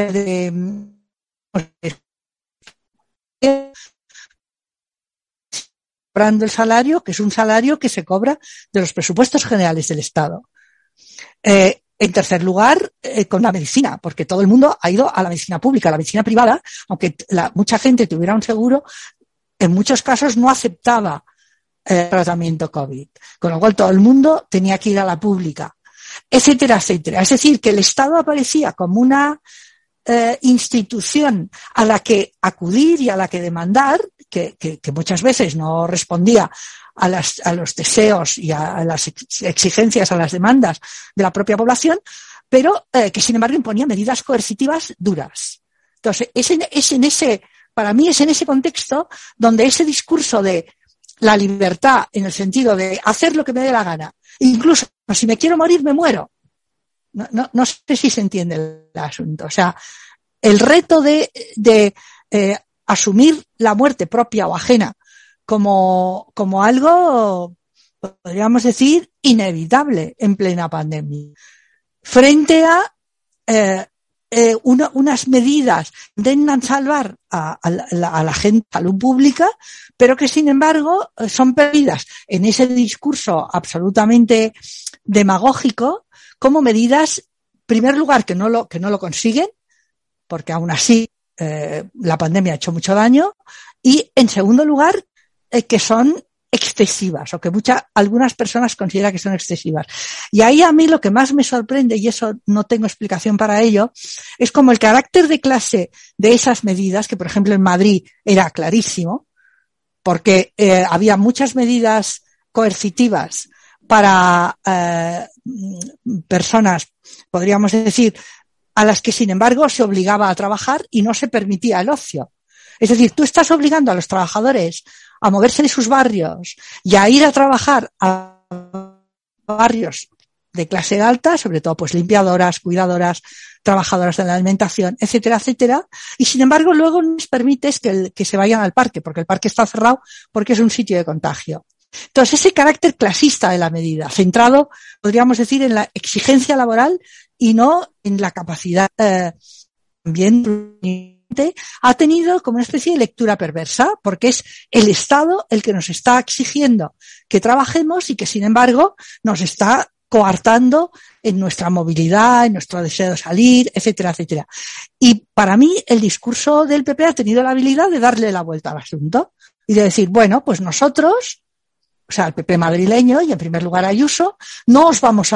cobrando el salario, que es un salario que se cobra de los presupuestos generales del Estado. En tercer lugar, con la medicina, porque todo el mundo ha ido a la medicina pública. La medicina privada, aunque mucha gente tuviera un seguro, en muchos casos no aceptaba tratamiento COVID, con lo cual todo el mundo tenía que ir a la pública, etcétera, etcétera. Es decir, que el Estado aparecía como una institución a la que acudir y a la que demandar, que muchas veces no respondía a los deseos y a las exigencias, a las demandas de la propia población, pero que sin embargo imponía medidas coercitivas duras. Entonces, para mí es en ese contexto donde ese discurso de la libertad, en el sentido de hacer lo que me dé la gana, incluso si me quiero morir, me muero. No sé si se entiende el asunto. O sea, el reto de asumir la muerte propia o ajena como algo, podríamos decir, inevitable en plena pandemia, frente a unas medidas que intentan salvar a la gente, a la salud pública, pero que sin embargo son medidas en ese discurso absolutamente demagógico como medidas, en primer lugar, que no lo consiguen, porque aún así la pandemia ha hecho mucho daño, y en segundo lugar, que son excesivas, o que algunas personas consideran que son excesivas. Y ahí a mí lo que más me sorprende, y eso no tengo explicación para ello, es como el carácter de clase de esas medidas, que por ejemplo en Madrid era clarísimo, porque había muchas medidas coercitivas para personas, podríamos decir, a las que sin embargo se obligaba a trabajar y no se permitía el ocio. Es decir, tú estás obligando a los trabajadores a moverse de sus barrios y a ir a trabajar a barrios de clase alta, sobre todo pues limpiadoras, cuidadoras, trabajadoras de la alimentación, etcétera, etcétera, y sin embargo luego no les permites que se vayan al parque, porque el parque está cerrado porque es un sitio de contagio. Entonces, ese carácter clasista de la medida, centrado, podríamos decir, en la exigencia laboral y no en la capacidad también ha tenido como una especie de lectura perversa, porque es el Estado el que nos está exigiendo que trabajemos y que, sin embargo, nos está coartando en nuestra movilidad, en nuestro deseo de salir, etcétera, etcétera. Y para mí, el discurso del PP ha tenido la habilidad de darle la vuelta al asunto y de decir, bueno, pues nosotros, o sea, el PP madrileño y en primer lugar Ayuso, no os vamos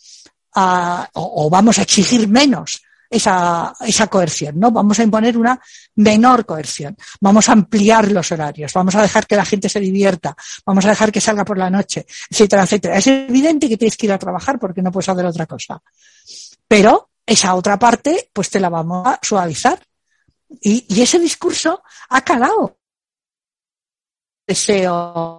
o vamos a exigir menos esa coerción, ¿no? Vamos a imponer una menor coerción. Vamos a ampliar los horarios, vamos a dejar que la gente se divierta, vamos a dejar que salga por la noche, etcétera, etcétera. Es evidente que tienes que ir a trabajar porque no puedes hacer otra cosa. Pero esa otra parte, pues te la vamos a suavizar. Y ese discurso ha calado. Deseo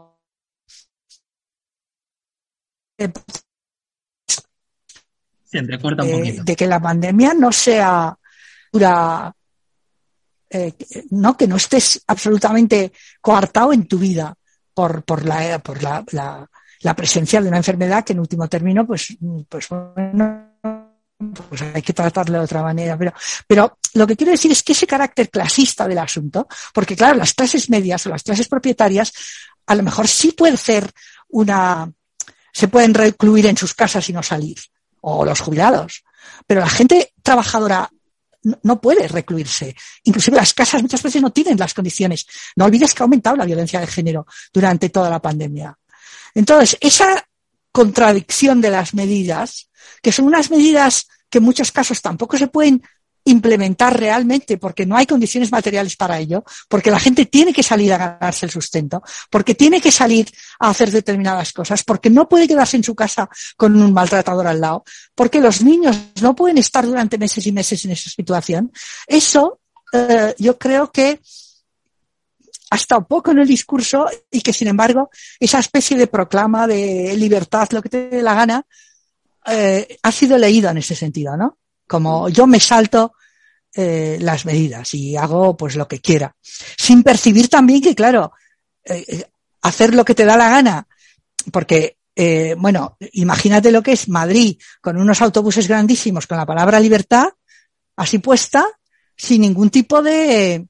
se entrecorta un poquito. De que la pandemia no sea dura, no, que no estés absolutamente coartado en tu vida por la presencia de una enfermedad que en último término pues bueno, pues hay que tratarla de otra manera. Pero lo que quiero decir es que ese carácter clasista del asunto, porque claro, las clases medias o las clases propietarias a lo mejor sí puede ser se pueden recluir en sus casas y no salir. o los jubilados. Pero la gente trabajadora no puede recluirse. Inclusive las casas muchas veces no tienen las condiciones. No olvides que ha aumentado la violencia de género durante toda la pandemia. Entonces, esa contradicción de las medidas, que son unas medidas que en muchos casos tampoco se pueden implementar realmente porque no hay condiciones materiales para ello, porque la gente tiene que salir a ganarse el sustento, porque tiene que salir a hacer determinadas cosas, porque no puede quedarse en su casa con un maltratador al lado, porque los niños no pueden estar durante meses y meses en esa situación. Eso yo creo que ha estado poco en el discurso y que, sin embargo, esa especie de proclama de libertad, lo que te dé la gana, ha sido leído en ese sentido, ¿no? Como yo me salto las medidas y hago pues lo que quiera, sin percibir también que, claro, hacer lo que te da la gana, porque bueno, imagínate lo que es Madrid con unos autobuses grandísimos con la palabra libertad así puesta, sin ningún tipo de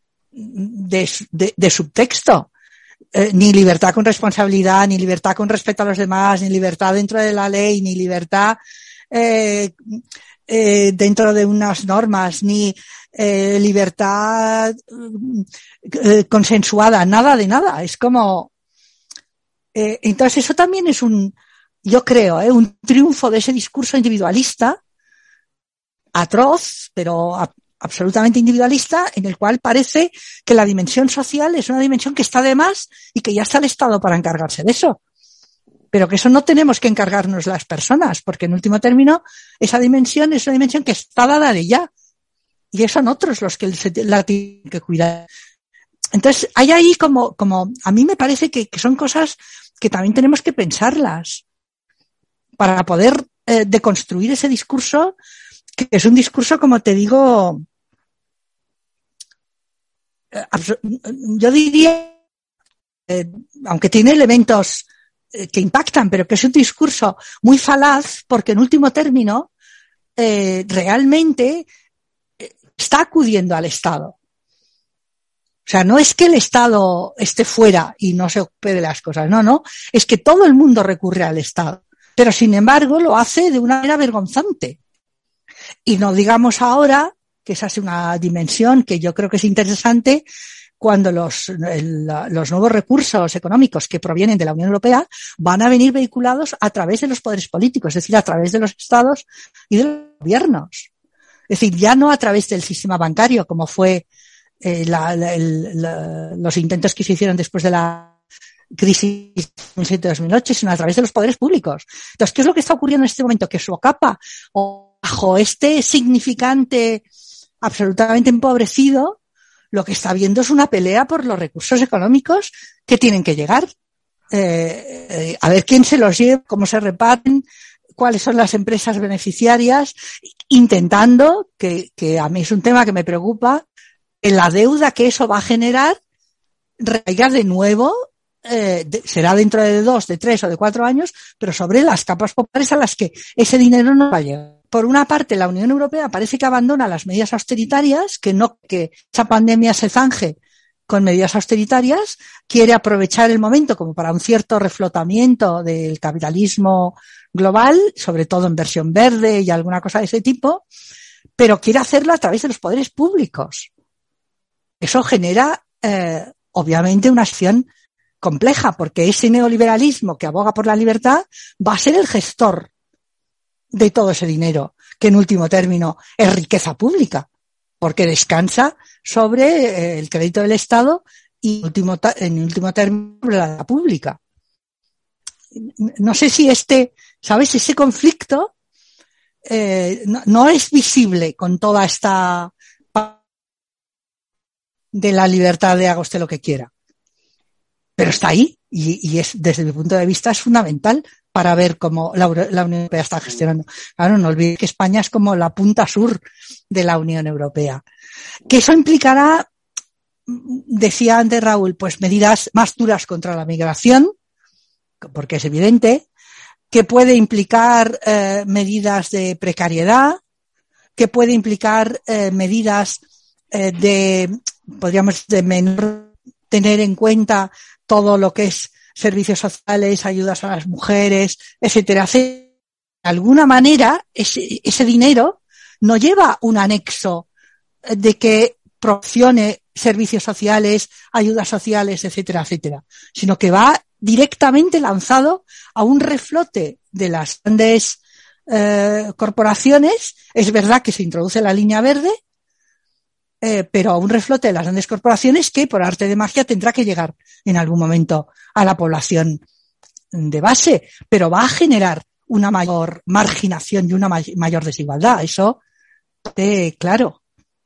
subtexto, ni libertad con responsabilidad, ni libertad con respecto a los demás, ni libertad dentro de la ley, ni libertad dentro de unas normas, ni libertad consensuada, nada de nada. Es como entonces eso también es yo creo, un triunfo de ese discurso individualista atroz, pero absolutamente individualista, en el cual parece que la dimensión social es una dimensión que está de más y que ya está el Estado para encargarse de eso. Pero que eso no tenemos que encargarnos las personas, porque en último término esa dimensión es una dimensión que está dada de ya. Y son otros los que la tienen que cuidar. Entonces, hay ahí como a mí me parece que son cosas que también tenemos que pensarlas para poder deconstruir ese discurso, que es un discurso, como te digo, yo diría, aunque tiene elementos que impactan, pero que es un discurso muy falaz, porque en último término realmente está acudiendo al Estado. O sea, no es que el Estado esté fuera y no se ocupe de las cosas, no, es que todo el mundo recurre al Estado, pero sin embargo lo hace de una manera vergonzante. Y no digamos ahora, que esa es una dimensión que yo creo que es interesante, cuando los nuevos recursos económicos que provienen de la Unión Europea van a venir vehiculados a través de los poderes políticos, es decir, a través de los estados y de los gobiernos. Es decir, ya no a través del sistema bancario, como fue los intentos que se hicieron después de la crisis 2007-2008, sino a través de los poderes públicos. Entonces, ¿qué es lo que está ocurriendo en este momento? Que socapa o bajo este significante absolutamente empobrecido, lo que está habiendo es una pelea por los recursos económicos que tienen que llegar. A ver quién se los lleva, cómo se reparten, cuáles son las empresas beneficiarias, intentando, que a mí es un tema que me preocupa, en la deuda que eso va a generar, recaiga de nuevo, será dentro de 2, de 3 o de 4 años, pero sobre las capas populares a las que ese dinero no va a llegar. Por una parte, la Unión Europea parece que abandona las medidas austeritarias, que esa pandemia se zanje con medidas austeritarias, quiere aprovechar el momento como para un cierto reflotamiento del capitalismo global, sobre todo en versión verde y alguna cosa de ese tipo, pero quiere hacerlo a través de los poderes públicos. Eso genera, obviamente, una acción compleja, porque ese neoliberalismo que aboga por la libertad va a ser el gestor de todo ese dinero, que en último término es riqueza pública, porque descansa sobre el crédito del Estado y en último término sobre la deuda pública. No sé si ¿sabes? Ese conflicto no es visible con toda esta de la libertad de haga usted lo que quiera, pero está ahí y es, desde mi punto de vista, es fundamental para ver cómo la Unión Europea está gestionando. Claro, no olvides que España es como la punta sur de la Unión Europea. Que eso implicará, decía antes Raúl, pues medidas más duras contra la migración, porque es evidente, que puede implicar medidas de precariedad, que puede implicar medidas podríamos de menor tener en cuenta todo lo que es servicios sociales, ayudas a las mujeres, etcétera, etcétera. alguna manera ese dinero no lleva un anexo de que proporcione servicios sociales, ayudas sociales, etcétera, etcétera, sino que va directamente lanzado a un reflote de las grandes corporaciones. Es verdad que se introduce la línea verde, pero a un reflote de las grandes corporaciones que por arte de magia tendrá que llegar en algún momento a la población de base, pero va a generar una mayor marginación y una mayor desigualdad. Eso, claro.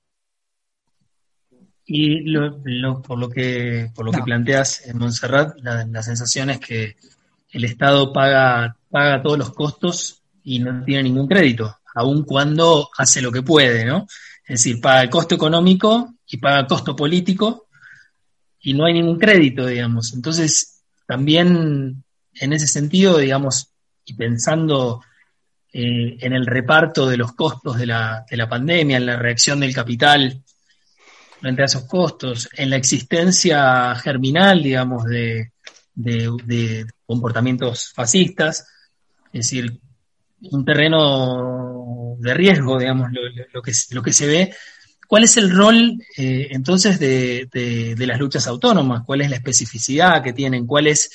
Y por lo que planteas, Montserrat, la sensación es que el Estado paga todos los costos y no tiene ningún crédito, aun cuando hace lo que puede, ¿no? Es decir, paga el costo económico y paga el costo político y no hay ningún crédito, digamos. Entonces, también en ese sentido, digamos, y pensando en el reparto de los costos de la pandemia, en la reacción del capital frente a esos costos, en la existencia germinal, digamos, de comportamientos fascistas, es decir, un terreno de riesgo, digamos, lo que se ve. ¿Cuál es el rol, entonces, de las luchas autónomas? ¿Cuál es la especificidad que tienen? ¿Cuál es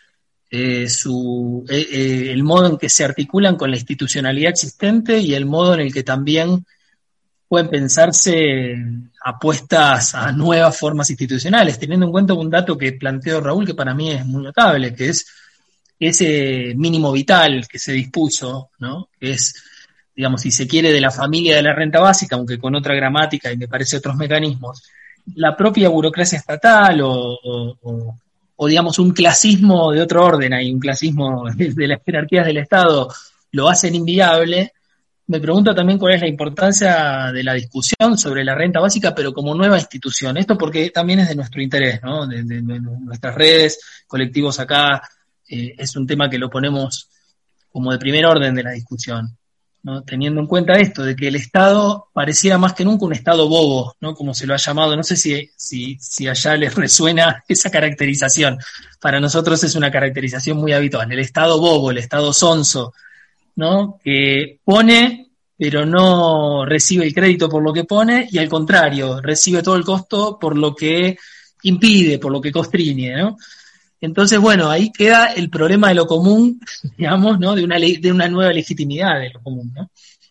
el modo en que se articulan con la institucionalidad existente y el modo en el que también pueden pensarse apuestas a nuevas formas institucionales, teniendo en cuenta un dato que planteó Raúl, que para mí es muy notable, que es ese mínimo vital que se dispuso, ¿no? Que es, digamos, si se quiere, de la familia de la renta básica, aunque con otra gramática y me parece otros mecanismos, la propia burocracia estatal o digamos, un clasismo de otro orden, hay un clasismo de las jerarquías del Estado, lo hacen inviable. Me pregunto también cuál es la importancia de la discusión sobre la renta básica, pero como nueva institución. Esto porque también es de nuestro interés, ¿no? De nuestras redes, colectivos acá, es un tema que lo ponemos como de primer orden de la discusión, ¿no? Teniendo en cuenta esto, de que el Estado pareciera más que nunca un Estado bobo, ¿no? Como se lo ha llamado. No sé si allá les resuena esa caracterización. Para nosotros es una caracterización muy habitual. El Estado bobo, el Estado sonso, ¿no? Que pone, pero no recibe el crédito por lo que pone, y al contrario, recibe todo el costo por lo que impide, por lo que constriñe, ¿no? Entonces, bueno, ahí queda el problema de lo común, digamos, ¿no? De una nueva legitimidad de lo común, ¿no?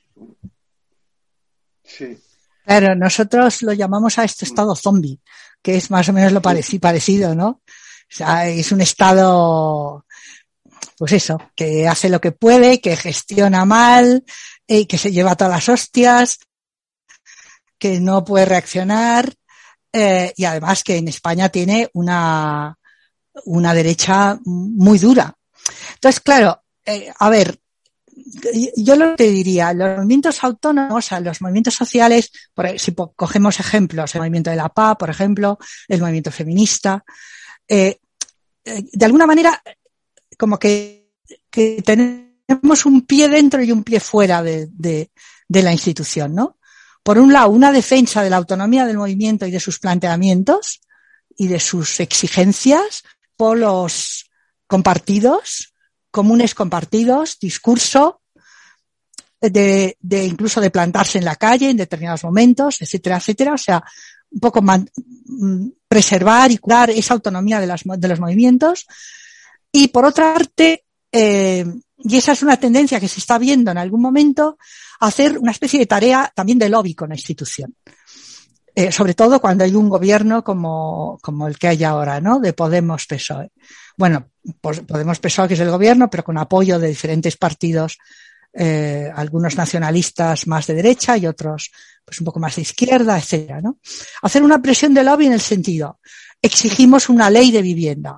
Sí. Claro, nosotros lo llamamos a este estado zombie, que es más o menos lo parecido, ¿no? O sea, es un estado, pues eso, que hace lo que puede, que gestiona mal, que se lleva todas las hostias, que no puede reaccionar, y además que en España tiene una derecha muy dura. Entonces, claro, a ver, yo lo que diría, los movimientos autónomos, o sea, los movimientos sociales, si cogemos ejemplos, el movimiento de la PA, por ejemplo, el movimiento feminista, de alguna manera, como que tenemos un pie dentro y un pie fuera de la institución, ¿no? Por un lado, una defensa de la autonomía del movimiento y de sus planteamientos y de sus exigencias, polos compartidos, comunes compartidos, discurso, de incluso de plantarse en la calle en determinados momentos, etcétera, etcétera. O sea, un poco preservar y curar esa autonomía de los movimientos. Y por otra parte, y esa es una tendencia que se está viendo en algún momento, hacer una especie de tarea también de lobby con la institución. Sobre todo cuando hay un gobierno como el que hay ahora, ¿no? De Podemos-PSOE. Bueno, Podemos-PSOE, que es el gobierno, pero con apoyo de diferentes partidos, algunos nacionalistas más de derecha y otros pues un poco más de izquierda, etcétera, ¿no? Hacer una presión de lobby en el sentido, exigimos una ley de vivienda,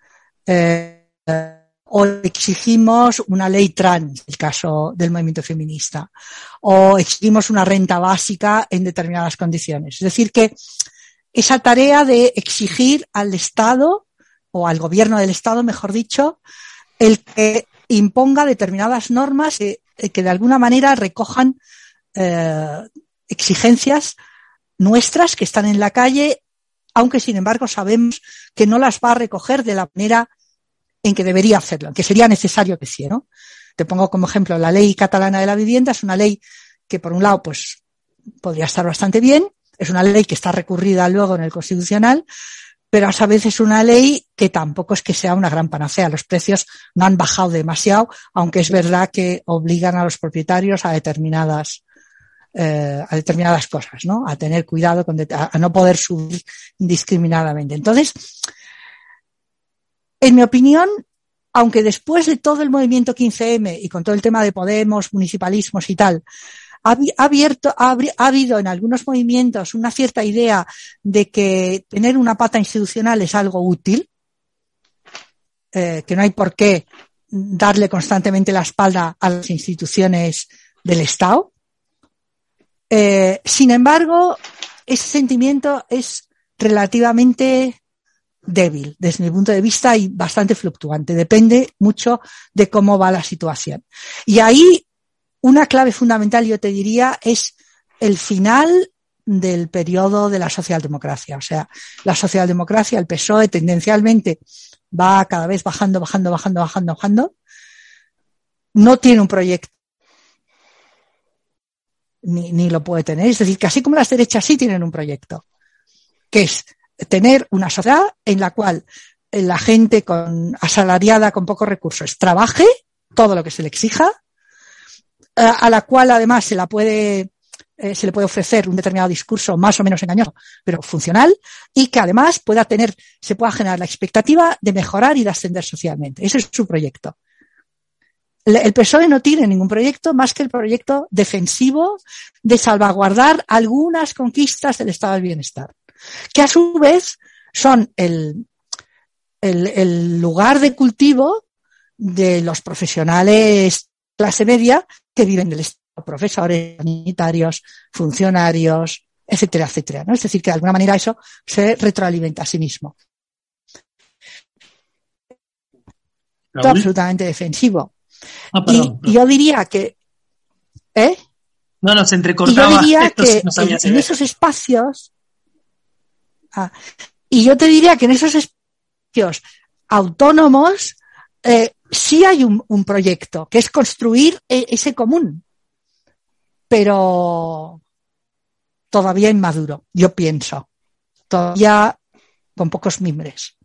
o exigimos una ley trans, en el caso del movimiento feminista, o exigimos una renta básica en determinadas condiciones. Es decir, que esa tarea de exigir al Estado, o al gobierno del Estado, mejor dicho, el que imponga determinadas normas que de alguna manera recojan exigencias nuestras que están en la calle, aunque sin embargo sabemos que no las va a recoger de la manera en que debería hacerlo, en que sería necesario que sí, ¿no? Te pongo como ejemplo la ley catalana de la vivienda. Es una ley que, por un lado, pues podría estar bastante bien. Es una ley que está recurrida luego en el Constitucional, pero a su vez es una ley que tampoco es que sea una gran panacea. Los precios no han bajado demasiado, aunque es verdad que obligan a los propietarios a determinadas cosas, ¿no? A tener cuidado a no poder subir indiscriminadamente. Entonces, en mi opinión, aunque después de todo el movimiento 15M y con todo el tema de Podemos, municipalismos y tal, ha habido en algunos movimientos una cierta idea de que tener una pata institucional es algo útil, que no hay por qué darle constantemente la espalda a las instituciones del Estado. Sin embargo, ese sentimiento es relativamente débil desde mi punto de vista y bastante fluctuante. Depende mucho de cómo va la situación. Y ahí una clave fundamental, yo te diría, es el final del periodo de la socialdemocracia. O sea, la socialdemocracia, el PSOE, tendencialmente va cada vez bajando. No tiene un proyecto, ni lo puede tener. Es decir, que así como las derechas sí tienen un proyecto, que es tener una sociedad en la cual la gente asalariada con pocos recursos trabaje todo lo que se le exija, a la cual además se le puede ofrecer un determinado discurso más o menos engañoso, pero funcional, y que además se pueda generar la expectativa de mejorar y de ascender socialmente. Ese es su proyecto. El PSOE no tiene ningún proyecto más que el proyecto defensivo de salvaguardar algunas conquistas del estado del bienestar, que a su vez son el lugar de cultivo de los profesionales clase media que viven del Estado, profesores, sanitarios, funcionarios, etcétera, etcétera, ¿no? Es decir, que de alguna manera eso se retroalimenta a sí mismo. Todo absolutamente defensivo. Y yo diría que... No, se entrecortaba. Y yo diría que en esos espacios... y yo te diría que en esos espacios autónomos sí hay un proyecto, que es construir ese común, pero todavía inmaduro, yo pienso, todavía con pocos mimbres.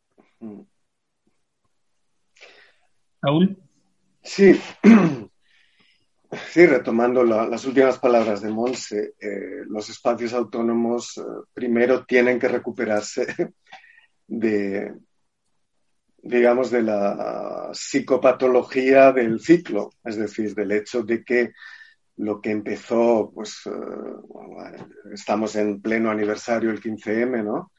¿Raúl? Sí, sí, retomando las últimas palabras de Montse, los espacios autónomos primero tienen que recuperarse de la psicopatología del ciclo, es decir, del hecho de que lo que empezó, pues estamos en pleno aniversario del 15M, ¿no?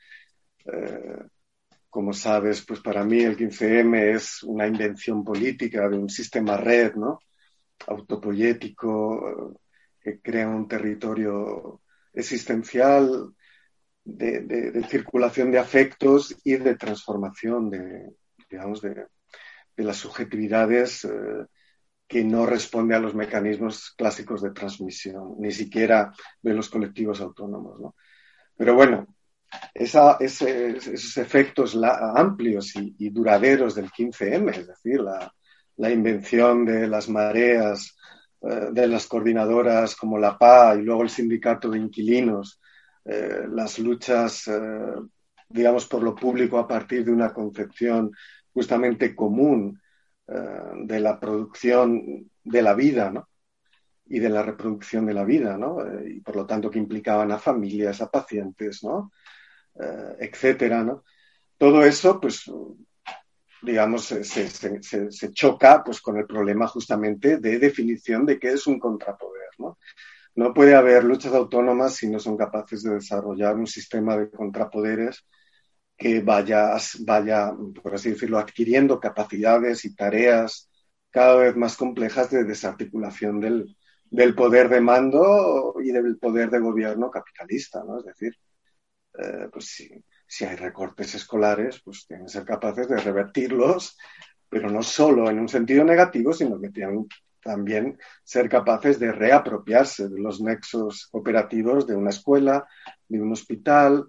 Como sabes, pues para mí el 15M es una invención política de un sistema red, ¿no? Autopoyético, que crea un territorio existencial de circulación de afectos y de transformación de las subjetividades que no responde a los mecanismos clásicos de transmisión, ni siquiera de los colectivos autónomos, ¿no? Pero bueno, esos efectos amplios y duraderos del 15M, es decir, la invención de las mareas, de las coordinadoras como la PA y luego el sindicato de inquilinos, las luchas, por lo público a partir de una concepción justamente común de la producción de la vida, ¿no? Y de la reproducción de la vida, ¿no? Y por lo tanto que implicaban a familias, a pacientes, ¿no? Etcétera, ¿no? Todo eso, pues, se choca pues con el problema justamente de definición de qué es un contrapoder, ¿no? No puede haber luchas autónomas si no son capaces de desarrollar un sistema de contrapoderes que vaya, por así decirlo, adquiriendo capacidades y tareas cada vez más complejas de desarticulación del poder de mando y del poder de gobierno capitalista, ¿no? Es decir, pues si hay recortes escolares, pues tienen que ser capaces de revertirlos, pero no solo en un sentido negativo, sino que tienen también ser capaces de reapropiarse de los nexos operativos de una escuela, de un hospital,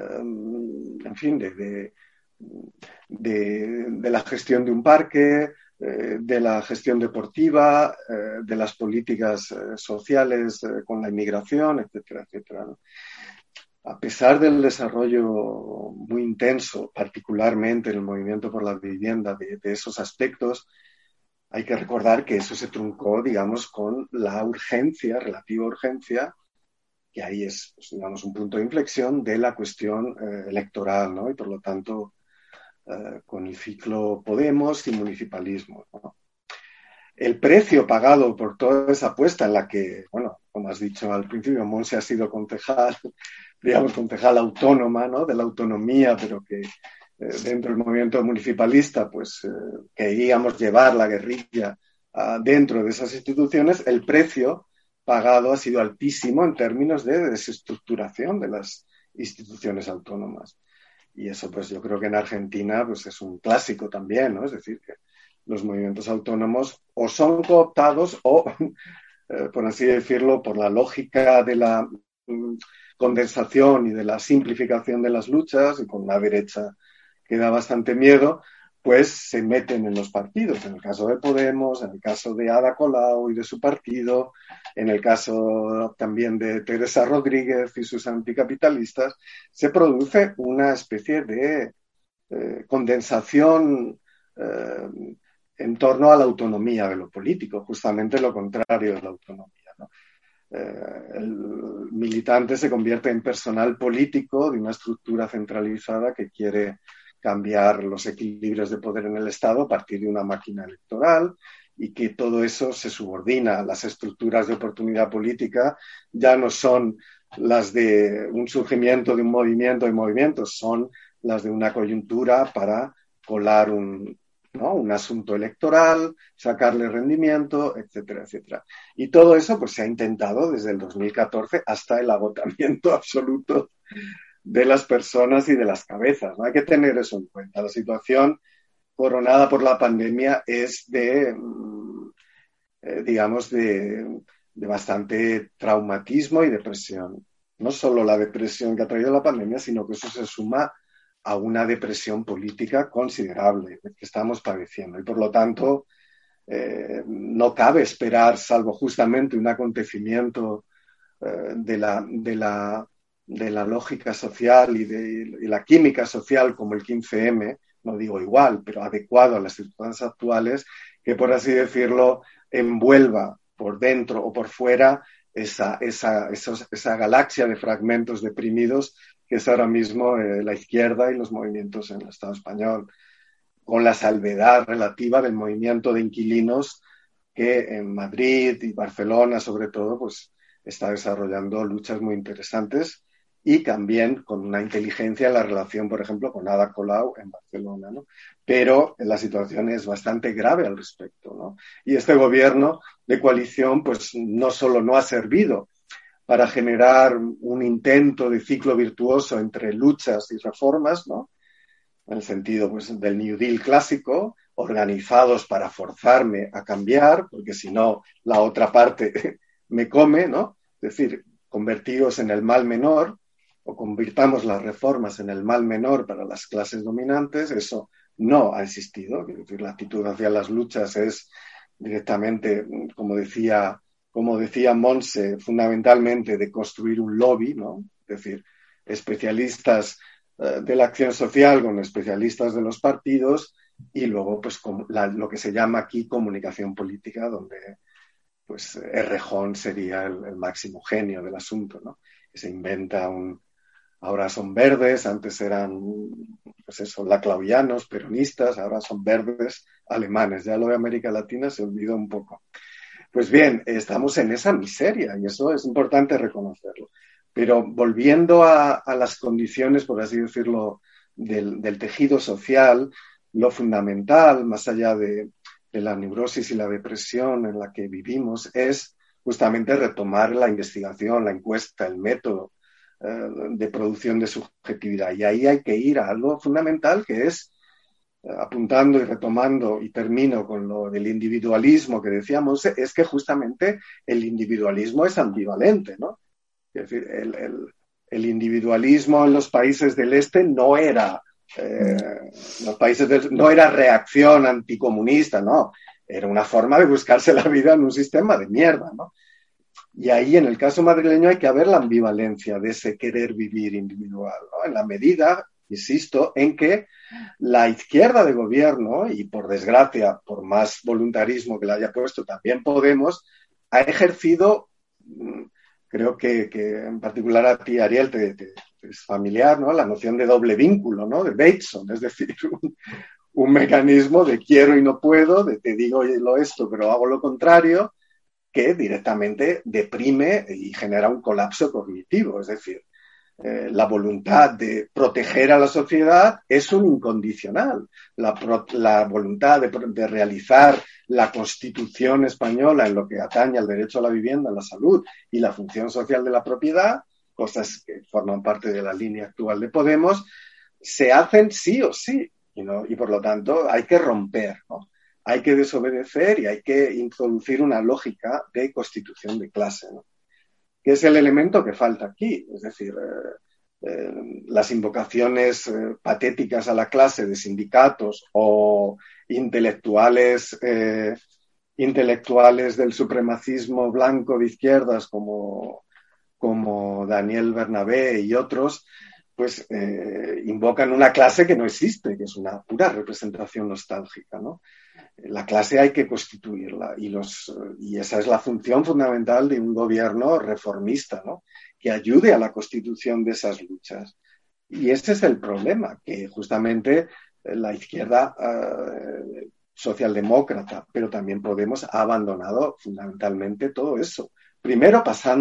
en fin, de la gestión de un parque, de la gestión deportiva, de las políticas sociales con la inmigración, etcétera, etcétera, ¿no? A pesar del desarrollo muy intenso, particularmente en el movimiento por la vivienda, de esos aspectos, hay que recordar que eso se truncó, digamos, con la urgencia, relativa urgencia, que ahí es, pues, digamos, un punto de inflexión de la cuestión electoral, ¿no? Y por lo tanto, con el ciclo Podemos y municipalismo, ¿no? El precio pagado por toda esa apuesta en la que, bueno, como has dicho al principio, Montse ha sido concejal, digamos, concejal autónoma, ¿no? De la autonomía, pero que dentro del movimiento municipalista, pues queríamos llevar la guerrilla dentro de esas instituciones. El precio pagado ha sido altísimo en términos de desestructuración de las instituciones autónomas. Y eso, pues yo creo que en Argentina, pues es un clásico también, ¿no? Es decir, que los movimientos autónomos o son cooptados o, por así decirlo, por la lógica de la condensación y de la simplificación de las luchas, y con una derecha que da bastante miedo, pues se meten en los partidos. En el caso de Podemos, en el caso de Ada Colau y de su partido, en el caso también de Teresa Rodríguez y sus anticapitalistas, se produce una especie de condensación en torno a la autonomía de lo político, justamente lo contrario de la autonomía, ¿no? El militante se convierte en personal político de una estructura centralizada que quiere cambiar los equilibrios de poder en el Estado a partir de una máquina electoral, y que todo eso se subordina a las estructuras de oportunidad política. Ya no son las de un surgimiento de un movimiento de movimientos, son las de una coyuntura para colar un asunto electoral, sacarle rendimiento, etcétera, etcétera. Y todo eso pues se ha intentado desde el 2014 hasta el agotamiento absoluto de las personas y de las cabezas, ¿no? Hay que tener eso en cuenta. La situación coronada por la pandemia es digamos, de bastante traumatismo y depresión. No solo la depresión que ha traído la pandemia, sino que eso se suma a una depresión política considerable que estamos padeciendo. Y por lo tanto, no cabe esperar, salvo justamente un acontecimiento de la lógica social y la química social como el 15M, no digo igual, pero adecuado a las circunstancias actuales, que por así decirlo envuelva por dentro o por fuera esa galaxia de fragmentos deprimidos que es ahora mismo la izquierda y los movimientos en el Estado español, con la salvedad relativa del movimiento de inquilinos que en Madrid y Barcelona, sobre todo, pues está desarrollando luchas muy interesantes, y también con una inteligencia en la relación, por ejemplo, con Ada Colau en Barcelona, ¿no? Pero la situación es bastante grave al respecto, ¿no? Y este gobierno de coalición, pues no solo no ha servido para generar un intento de ciclo virtuoso entre luchas y reformas, ¿no? En el sentido, pues, del New Deal clásico, organizados para forzarme a cambiar, porque si no, la otra parte me come, ¿no? Es decir, convertidos en el mal menor, o convirtamos las reformas en el mal menor para las clases dominantes. Eso no ha existido. Es decir, la actitud hacia las luchas es directamente, como decía Montse, fundamentalmente de construir un lobby, ¿no? Es decir, especialistas de la acción social con especialistas de los partidos, y luego pues lo que se llama aquí comunicación política, donde pues Errejón sería el máximo genio del asunto, ¿no? Que se inventa ahora son verdes, antes eran pues eso, laclauianos, peronistas, ahora son verdes alemanes. Ya lo de América Latina se olvidó un poco. Pues bien, estamos en esa miseria y eso es importante reconocerlo. Pero volviendo a las condiciones, por así decirlo, del tejido social, lo fundamental, más allá de la neurosis y la depresión en la que vivimos, es justamente retomar la investigación, la encuesta, el método de producción de subjetividad. Y ahí hay que ir a algo fundamental, que es, apuntando y retomando, y termino con lo del individualismo que decíamos, es que justamente el individualismo es ambivalente, ¿no? Es decir, el individualismo en los países del este no era Los países no era reacción anticomunista, no, era una forma de buscarse la vida en un sistema de mierda, ¿no? Y ahí, en el caso madrileño, hay que ver la ambivalencia de ese querer vivir individual, ¿no? En la medida, insisto, en que la izquierda de gobierno, y por desgracia, por más voluntarismo que le haya puesto también Podemos, ha ejercido, creo que en particular a ti, Ariel, te es familiar, ¿no? La noción de doble vínculo, ¿no? De Bateson, es decir, un mecanismo de quiero y no puedo, de te digo esto, pero hago lo contrario, que directamente deprime y genera un colapso cognitivo. Es decir, la voluntad de proteger a la sociedad es un incondicional. La voluntad de realizar la Constitución española en lo que atañe al derecho a la vivienda, a la salud y la función social de la propiedad, cosas que forman parte de la línea actual de Podemos, se hacen sí o sí, y por lo tanto hay que romper, ¿no? Hay que desobedecer y hay que introducir una lógica de constitución de clase, ¿no? Que es el elemento que falta aquí. Es decir, las invocaciones patéticas a la clase de sindicatos o intelectuales del supremacismo blanco de izquierdas como Daniel Bernabé y otros, pues invocan una clase que no existe, que es una pura representación nostálgica, ¿no? La clase hay que constituirla y esa es la función fundamental de un gobierno reformista, ¿no? Que ayude a la constitución de esas luchas. Y ese es el problema, que justamente la izquierda socialdemócrata, pero también Podemos, ha abandonado fundamentalmente todo eso. Primero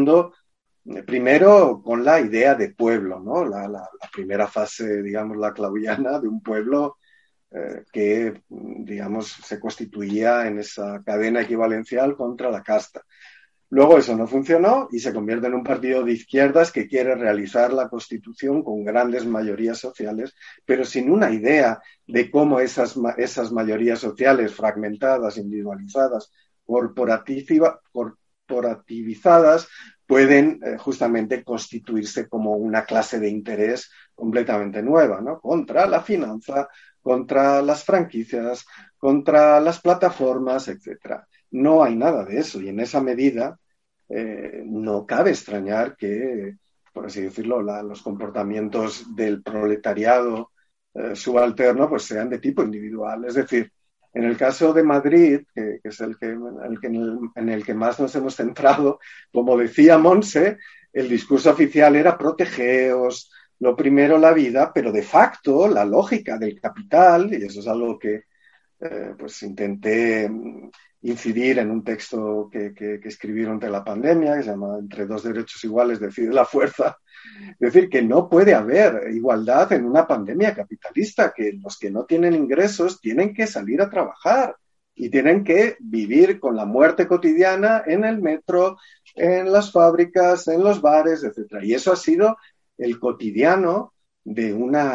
con la idea de pueblo, ¿no? La primera fase, digamos, la claudiana de un pueblo que, digamos, se constituía en esa cadena equivalencial contra la casta. Luego eso no funcionó y se convierte en un partido de izquierdas que quiere realizar la Constitución con grandes mayorías sociales, pero sin una idea de cómo esas mayorías sociales fragmentadas, individualizadas, corporativizadas, pueden justamente constituirse como una clase de interés completamente nueva, ¿no? Contra la finanza, contra las franquicias, contra las plataformas, etcétera. No hay nada de eso y en esa medida no cabe extrañar que, por así decirlo, los comportamientos del proletariado subalterno pues sean de tipo individual. Es decir, en el caso de Madrid, que es en el que más nos hemos centrado, como decía Montse, el discurso oficial era protegeos, lo primero la vida, pero de facto la lógica del capital, y eso es algo que pues intenté incidir en un texto que escribí durante la pandemia, que se llama Entre dos derechos iguales decide la fuerza. Es decir, que no puede haber igualdad en una pandemia capitalista, que los que no tienen ingresos tienen que salir a trabajar y tienen que vivir con la muerte cotidiana en el metro, en las fábricas, en los bares, etc. Y eso ha sido el cotidiano de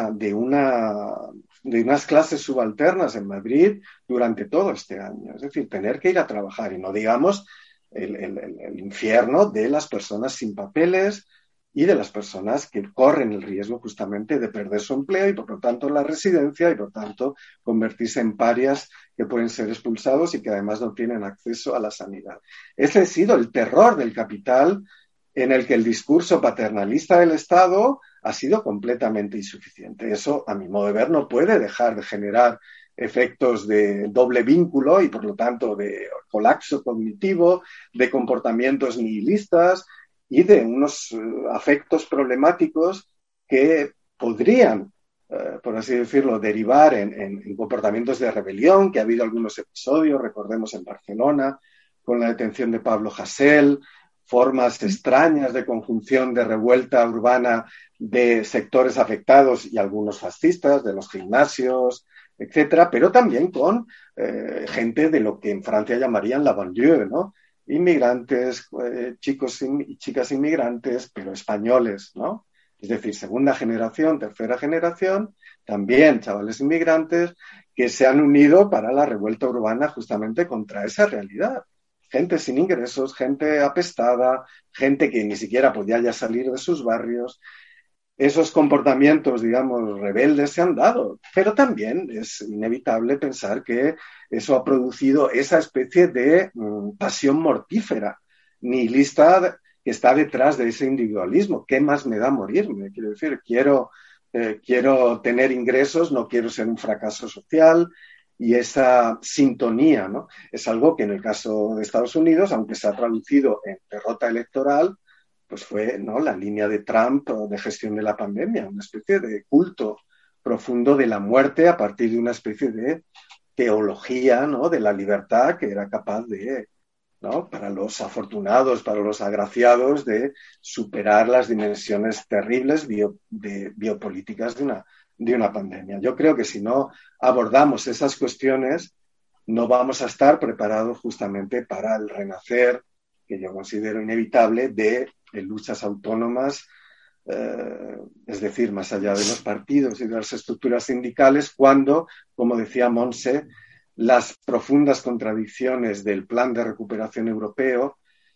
unas clases subalternas en Madrid durante todo este año. Es decir, tener que ir a trabajar y no digamos el infierno de las personas sin papeles y de las personas que corren el riesgo justamente de perder su empleo y por lo tanto la residencia y por tanto convertirse en parias que pueden ser expulsados y que además no tienen acceso a la sanidad. Ese ha sido el terror del capital, en el que el discurso paternalista del Estado ha sido completamente insuficiente. Eso, a mi modo de ver, no puede dejar de generar efectos de doble vínculo y, por lo tanto, de colapso cognitivo, de comportamientos nihilistas y de unos afectos problemáticos que podrían, por así decirlo, derivar en comportamientos de rebelión, que ha habido algunos episodios, recordemos en Barcelona, con la detención de Pablo Hasél, formas extrañas de conjunción de revuelta urbana de sectores afectados y algunos fascistas, de los gimnasios, etcétera, pero también con gente de lo que en Francia llamarían la banlieue, ¿no? Inmigrantes, chicos y chicas inmigrantes, pero españoles, ¿no? Es decir, segunda generación, tercera generación, también chavales inmigrantes que se han unido para la revuelta urbana justamente contra esa realidad. Gente sin ingresos, gente apestada, gente que ni siquiera podía ya salir de sus barrios. esos comportamientos, digamos, rebeldes se han dado, pero también es inevitable pensar que eso ha producido esa especie de pasión mortífera, nihilista, que está detrás de ese individualismo. ¿Qué más me da morirme? Quiero decir, quiero tener ingresos, no quiero ser un fracaso social, y esa sintonía, ¿no? Es algo que en el caso de Estados Unidos, aunque se ha traducido en derrota electoral, pues fue, ¿no?, la línea de Trump de gestión de la pandemia, una especie de culto profundo de la muerte a partir de una especie de teología, ¿no?, de la libertad que era capaz de, ¿no?, para los afortunados, para los agraciados, de superar las dimensiones terribles biopolíticas de una pandemia. Yo creo que si no abordamos esas cuestiones, no vamos a estar preparados justamente para el renacer, que yo considero inevitable, de luchas autónomas, es decir, más allá de los partidos y de las estructuras sindicales, cuando, como decía Montse, las profundas contradicciones del plan de recuperación europeo,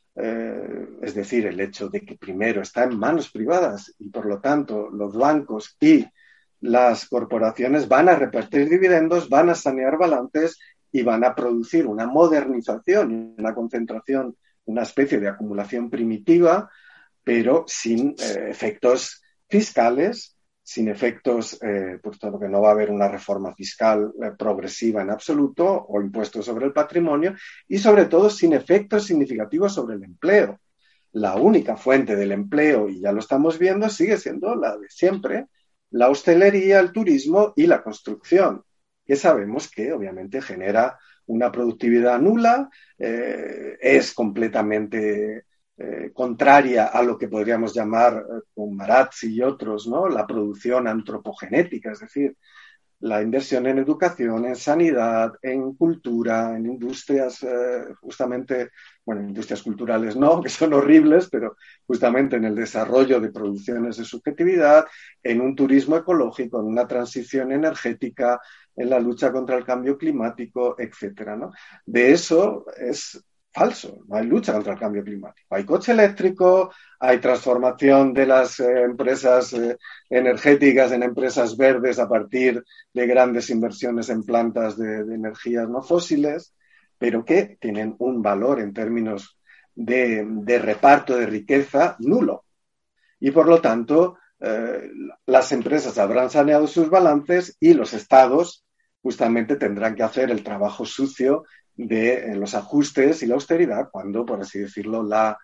es decir, el hecho de que primero está en manos privadas y por lo tanto los bancos y las corporaciones van a repartir dividendos, van a sanear balances y van a producir una modernización y una concentración, una especie de acumulación primitiva, pero sin efectos fiscales, sin efectos, puesto que no va a haber una reforma fiscal progresiva en absoluto o impuestos sobre el patrimonio, y sobre todo sin efectos significativos sobre el empleo. La única fuente del empleo, y ya lo estamos viendo, sigue siendo la de siempre, la hostelería, el turismo y la construcción, que sabemos que obviamente genera una productividad nula, es completamente contraria a lo que podríamos llamar, con Marazzi y otros, ¿no?, la producción antropogenética, es decir, la inversión en educación, en sanidad, en cultura, en industrias, justamente, bueno, industrias culturales no, que son horribles, pero justamente en el desarrollo de producciones de subjetividad, en un turismo ecológico, en una transición energética, en la lucha contra el cambio climático, etcétera, ¿no? De eso es falso, no hay lucha contra el cambio climático. Hay coche eléctrico, hay transformación de las empresas energéticas en empresas verdes a partir de grandes inversiones en plantas de energías no fósiles, pero que tienen un valor en términos de reparto de riqueza nulo. Y por lo tanto, las empresas habrán saneado sus balances y los estados justamente tendrán que hacer el trabajo sucio de los ajustes y la austeridad cuando, por así decirlo,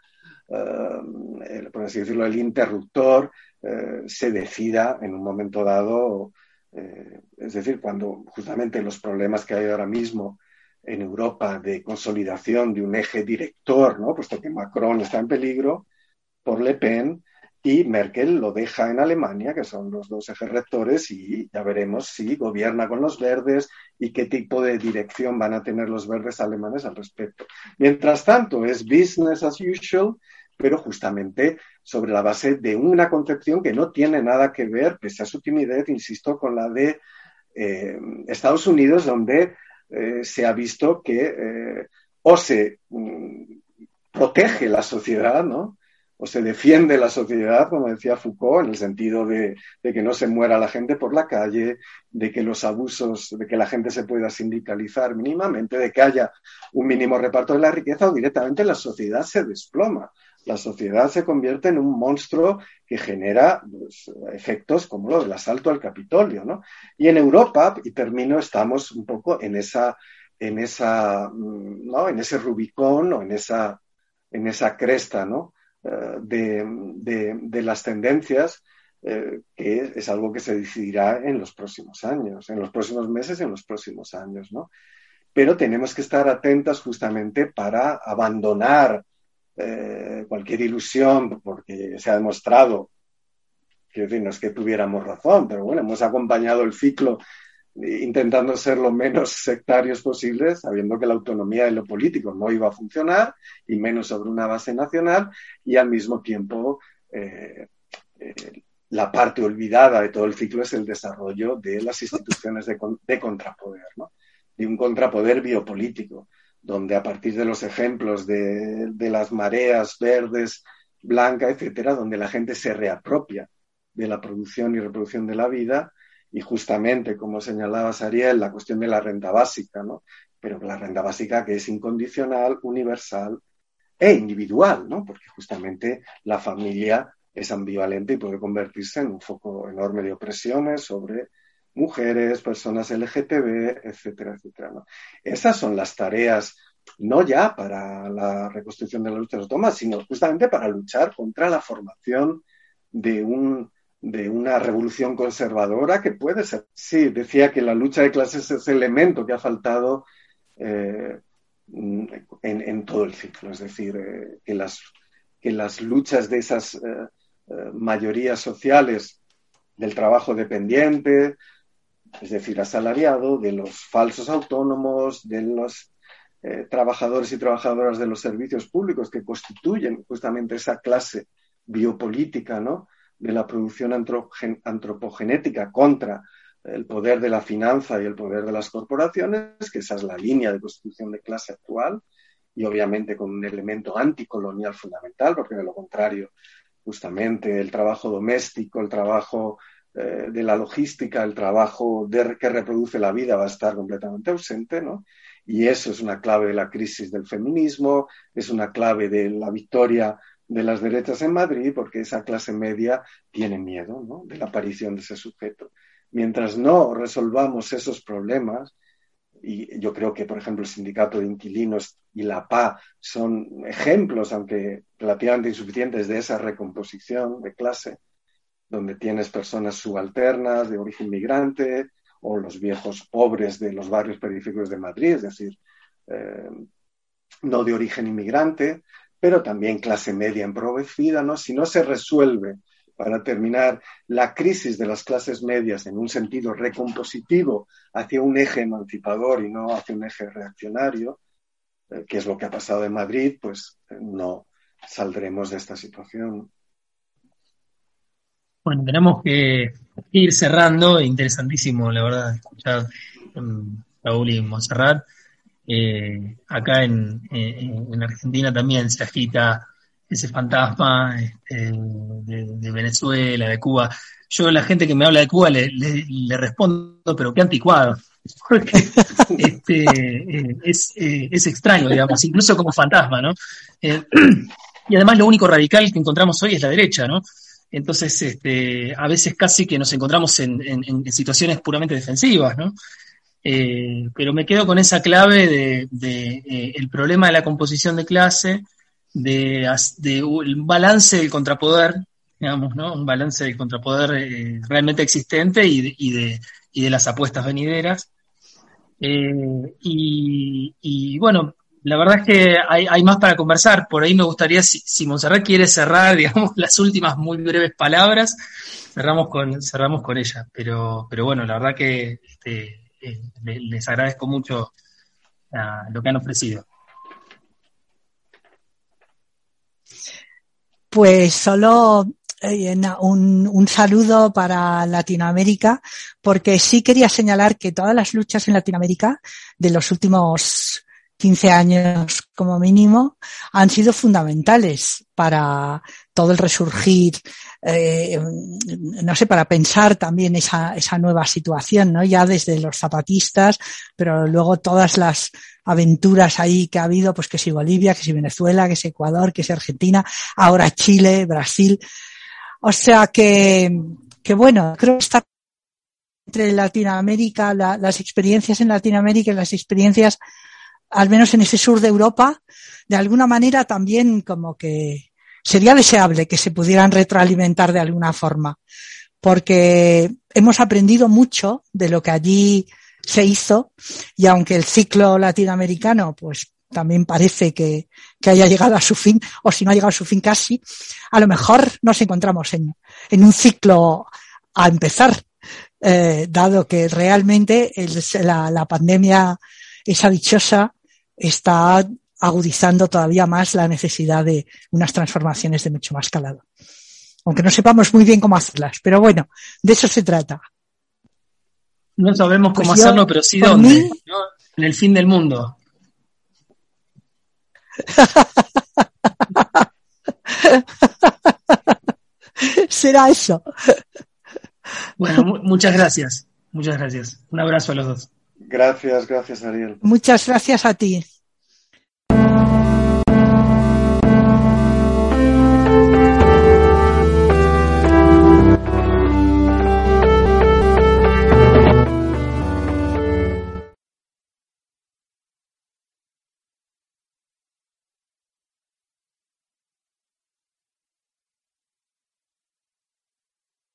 el interruptor se decida en un momento dado, es decir, cuando justamente los problemas que hay ahora mismo en Europa de consolidación de un eje director, ¿no?, puesto que Macron está en peligro por Le Pen, y Merkel lo deja en Alemania, que son los dos ejes rectores, y ya veremos si gobierna con los verdes y qué tipo de dirección van a tener los verdes alemanes al respecto. Mientras tanto, es business as usual, pero justamente sobre la base de una concepción que no tiene nada que ver, pese a su timidez, insisto, con la de Estados Unidos, donde se ha visto que o se protege la sociedad, ¿no?, o se defiende la sociedad, como decía Foucault, en el sentido de que no se muera la gente por la calle, de que los abusos, de que la gente se pueda sindicalizar mínimamente, de que haya un mínimo reparto de la riqueza, o directamente la sociedad se desploma. La sociedad se convierte en un monstruo que genera, pues, efectos como lo del asalto al Capitolio, ¿no? Y en Europa, y termino, estamos un poco en esa, ¿no?, en ese Rubicón o en esa cresta, ¿no?, de las tendencias, que es algo que se decidirá en los próximos años, en los próximos meses y en los próximos años, ¿no? Pero tenemos que estar atentas justamente para abandonar cualquier ilusión, porque se ha demostrado, quiero decir, no es que tuviéramos razón, pero bueno, hemos acompañado el ciclo intentando ser lo menos sectarios posibles, sabiendo que la autonomía de lo político no iba a funcionar, y menos sobre una base nacional, y al mismo tiempo la parte olvidada de todo el ciclo es el desarrollo de las instituciones de contrapoder, ¿no?, de un contrapoder biopolítico, donde a partir de los ejemplos de las mareas verdes, blancas, etcétera, donde la gente se reapropia de la producción y reproducción de la vida, y justamente, como señalabas, Ariel, la cuestión de la renta básica, ¿no? Pero la renta básica que es incondicional, universal e individual, ¿no? Porque justamente la familia es ambivalente y puede convertirse en un foco enorme de opresiones sobre mujeres, personas LGTB, etcétera, etcétera, ¿no? Esas son las tareas, no ya para la reconstrucción de las luchas otomanas, sino justamente para luchar contra la formación de una revolución conservadora que puede ser. Sí, decía que la lucha de clases es el elemento que ha faltado en todo el ciclo, es decir, que las luchas de esas mayorías sociales del trabajo dependiente, es decir, asalariado, de los falsos autónomos, de los trabajadores y trabajadoras de los servicios públicos que constituyen justamente esa clase biopolítica, ¿no?, de la producción antropogenética contra el poder de la finanza y el poder de las corporaciones, que esa es la línea de constitución de clase actual, y obviamente con un elemento anticolonial fundamental, porque de lo contrario, justamente el trabajo doméstico, el trabajo de la logística, el trabajo que reproduce la vida va a estar completamente ausente, ¿no? Y eso es una clave de la crisis del feminismo, es una clave de la victoria de las derechas en Madrid, porque esa clase media tiene miedo, ¿no?, de la aparición de ese sujeto. Mientras no resolvamos esos problemas, y yo creo que, por ejemplo, el Sindicato de Inquilinos y la PA son ejemplos, aunque relativamente insuficientes, de esa recomposición de clase, donde tienes personas subalternas de origen migrante o los viejos pobres de los barrios periféricos de Madrid, es decir, no de origen inmigrante, pero también clase media empobrecida, ¿no? Si no se resuelve, para terminar, la crisis de las clases medias en un sentido recompositivo hacia un eje emancipador y no hacia un eje reaccionario, que es lo que ha pasado en Madrid, pues no saldremos de esta situación. Bueno, tenemos que ir cerrando. Interesantísimo, la verdad, escuchar Raúl y Montserrat. Acá en Argentina también se agita ese fantasma de Venezuela, de Cuba. Yo a la gente que me habla de Cuba le respondo, pero qué anticuado, porque es extraño, digamos, incluso como fantasma, ¿no? Y además lo único radical que encontramos hoy es la derecha, ¿no? Entonces, a veces casi que nos encontramos en situaciones puramente defensivas, ¿no? Pero me quedo con esa clave de el problema de la composición de clase, de un balance del contrapoder, digamos, ¿no? Un balance del contrapoder realmente existente y de las apuestas venideras. Y bueno, la verdad es que hay más para conversar. Por ahí me gustaría, si Montserrat quiere cerrar, digamos, las últimas muy breves palabras, cerramos con ella. Pero bueno, la verdad que les agradezco mucho lo que han ofrecido. Pues solo un saludo para Latinoamérica, porque sí quería señalar que todas las luchas en Latinoamérica de los últimos 15 años como mínimo han sido fundamentales para todo el resurgir, no sé, para pensar también esa nueva situación, ¿no? Ya desde los zapatistas, pero luego todas las aventuras ahí que ha habido, pues que si Bolivia, que si Venezuela, que si Ecuador, que si Argentina, ahora Chile, Brasil. O sea que bueno, creo que está entre Latinoamérica, las experiencias en Latinoamérica y las experiencias, al menos en ese sur de Europa, de alguna manera también como que sería deseable que se pudieran retroalimentar de alguna forma, porque hemos aprendido mucho de lo que allí se hizo, y aunque el ciclo latinoamericano pues también parece que haya llegado a su fin, o si no ha llegado a su fin casi, a lo mejor nos encontramos en un ciclo a empezar, dado que realmente la pandemia esa dichosa está agudizando todavía más la necesidad de unas transformaciones de mucho más calado. Aunque no sepamos muy bien cómo hacerlas, pero bueno, de eso se trata. No sabemos cómo hacerlo, pero sí dónde, ¿no? En el fin del mundo. Será eso. Bueno, muchas gracias. Muchas gracias. Un abrazo a los dos. Gracias, Ariel. Muchas gracias a ti.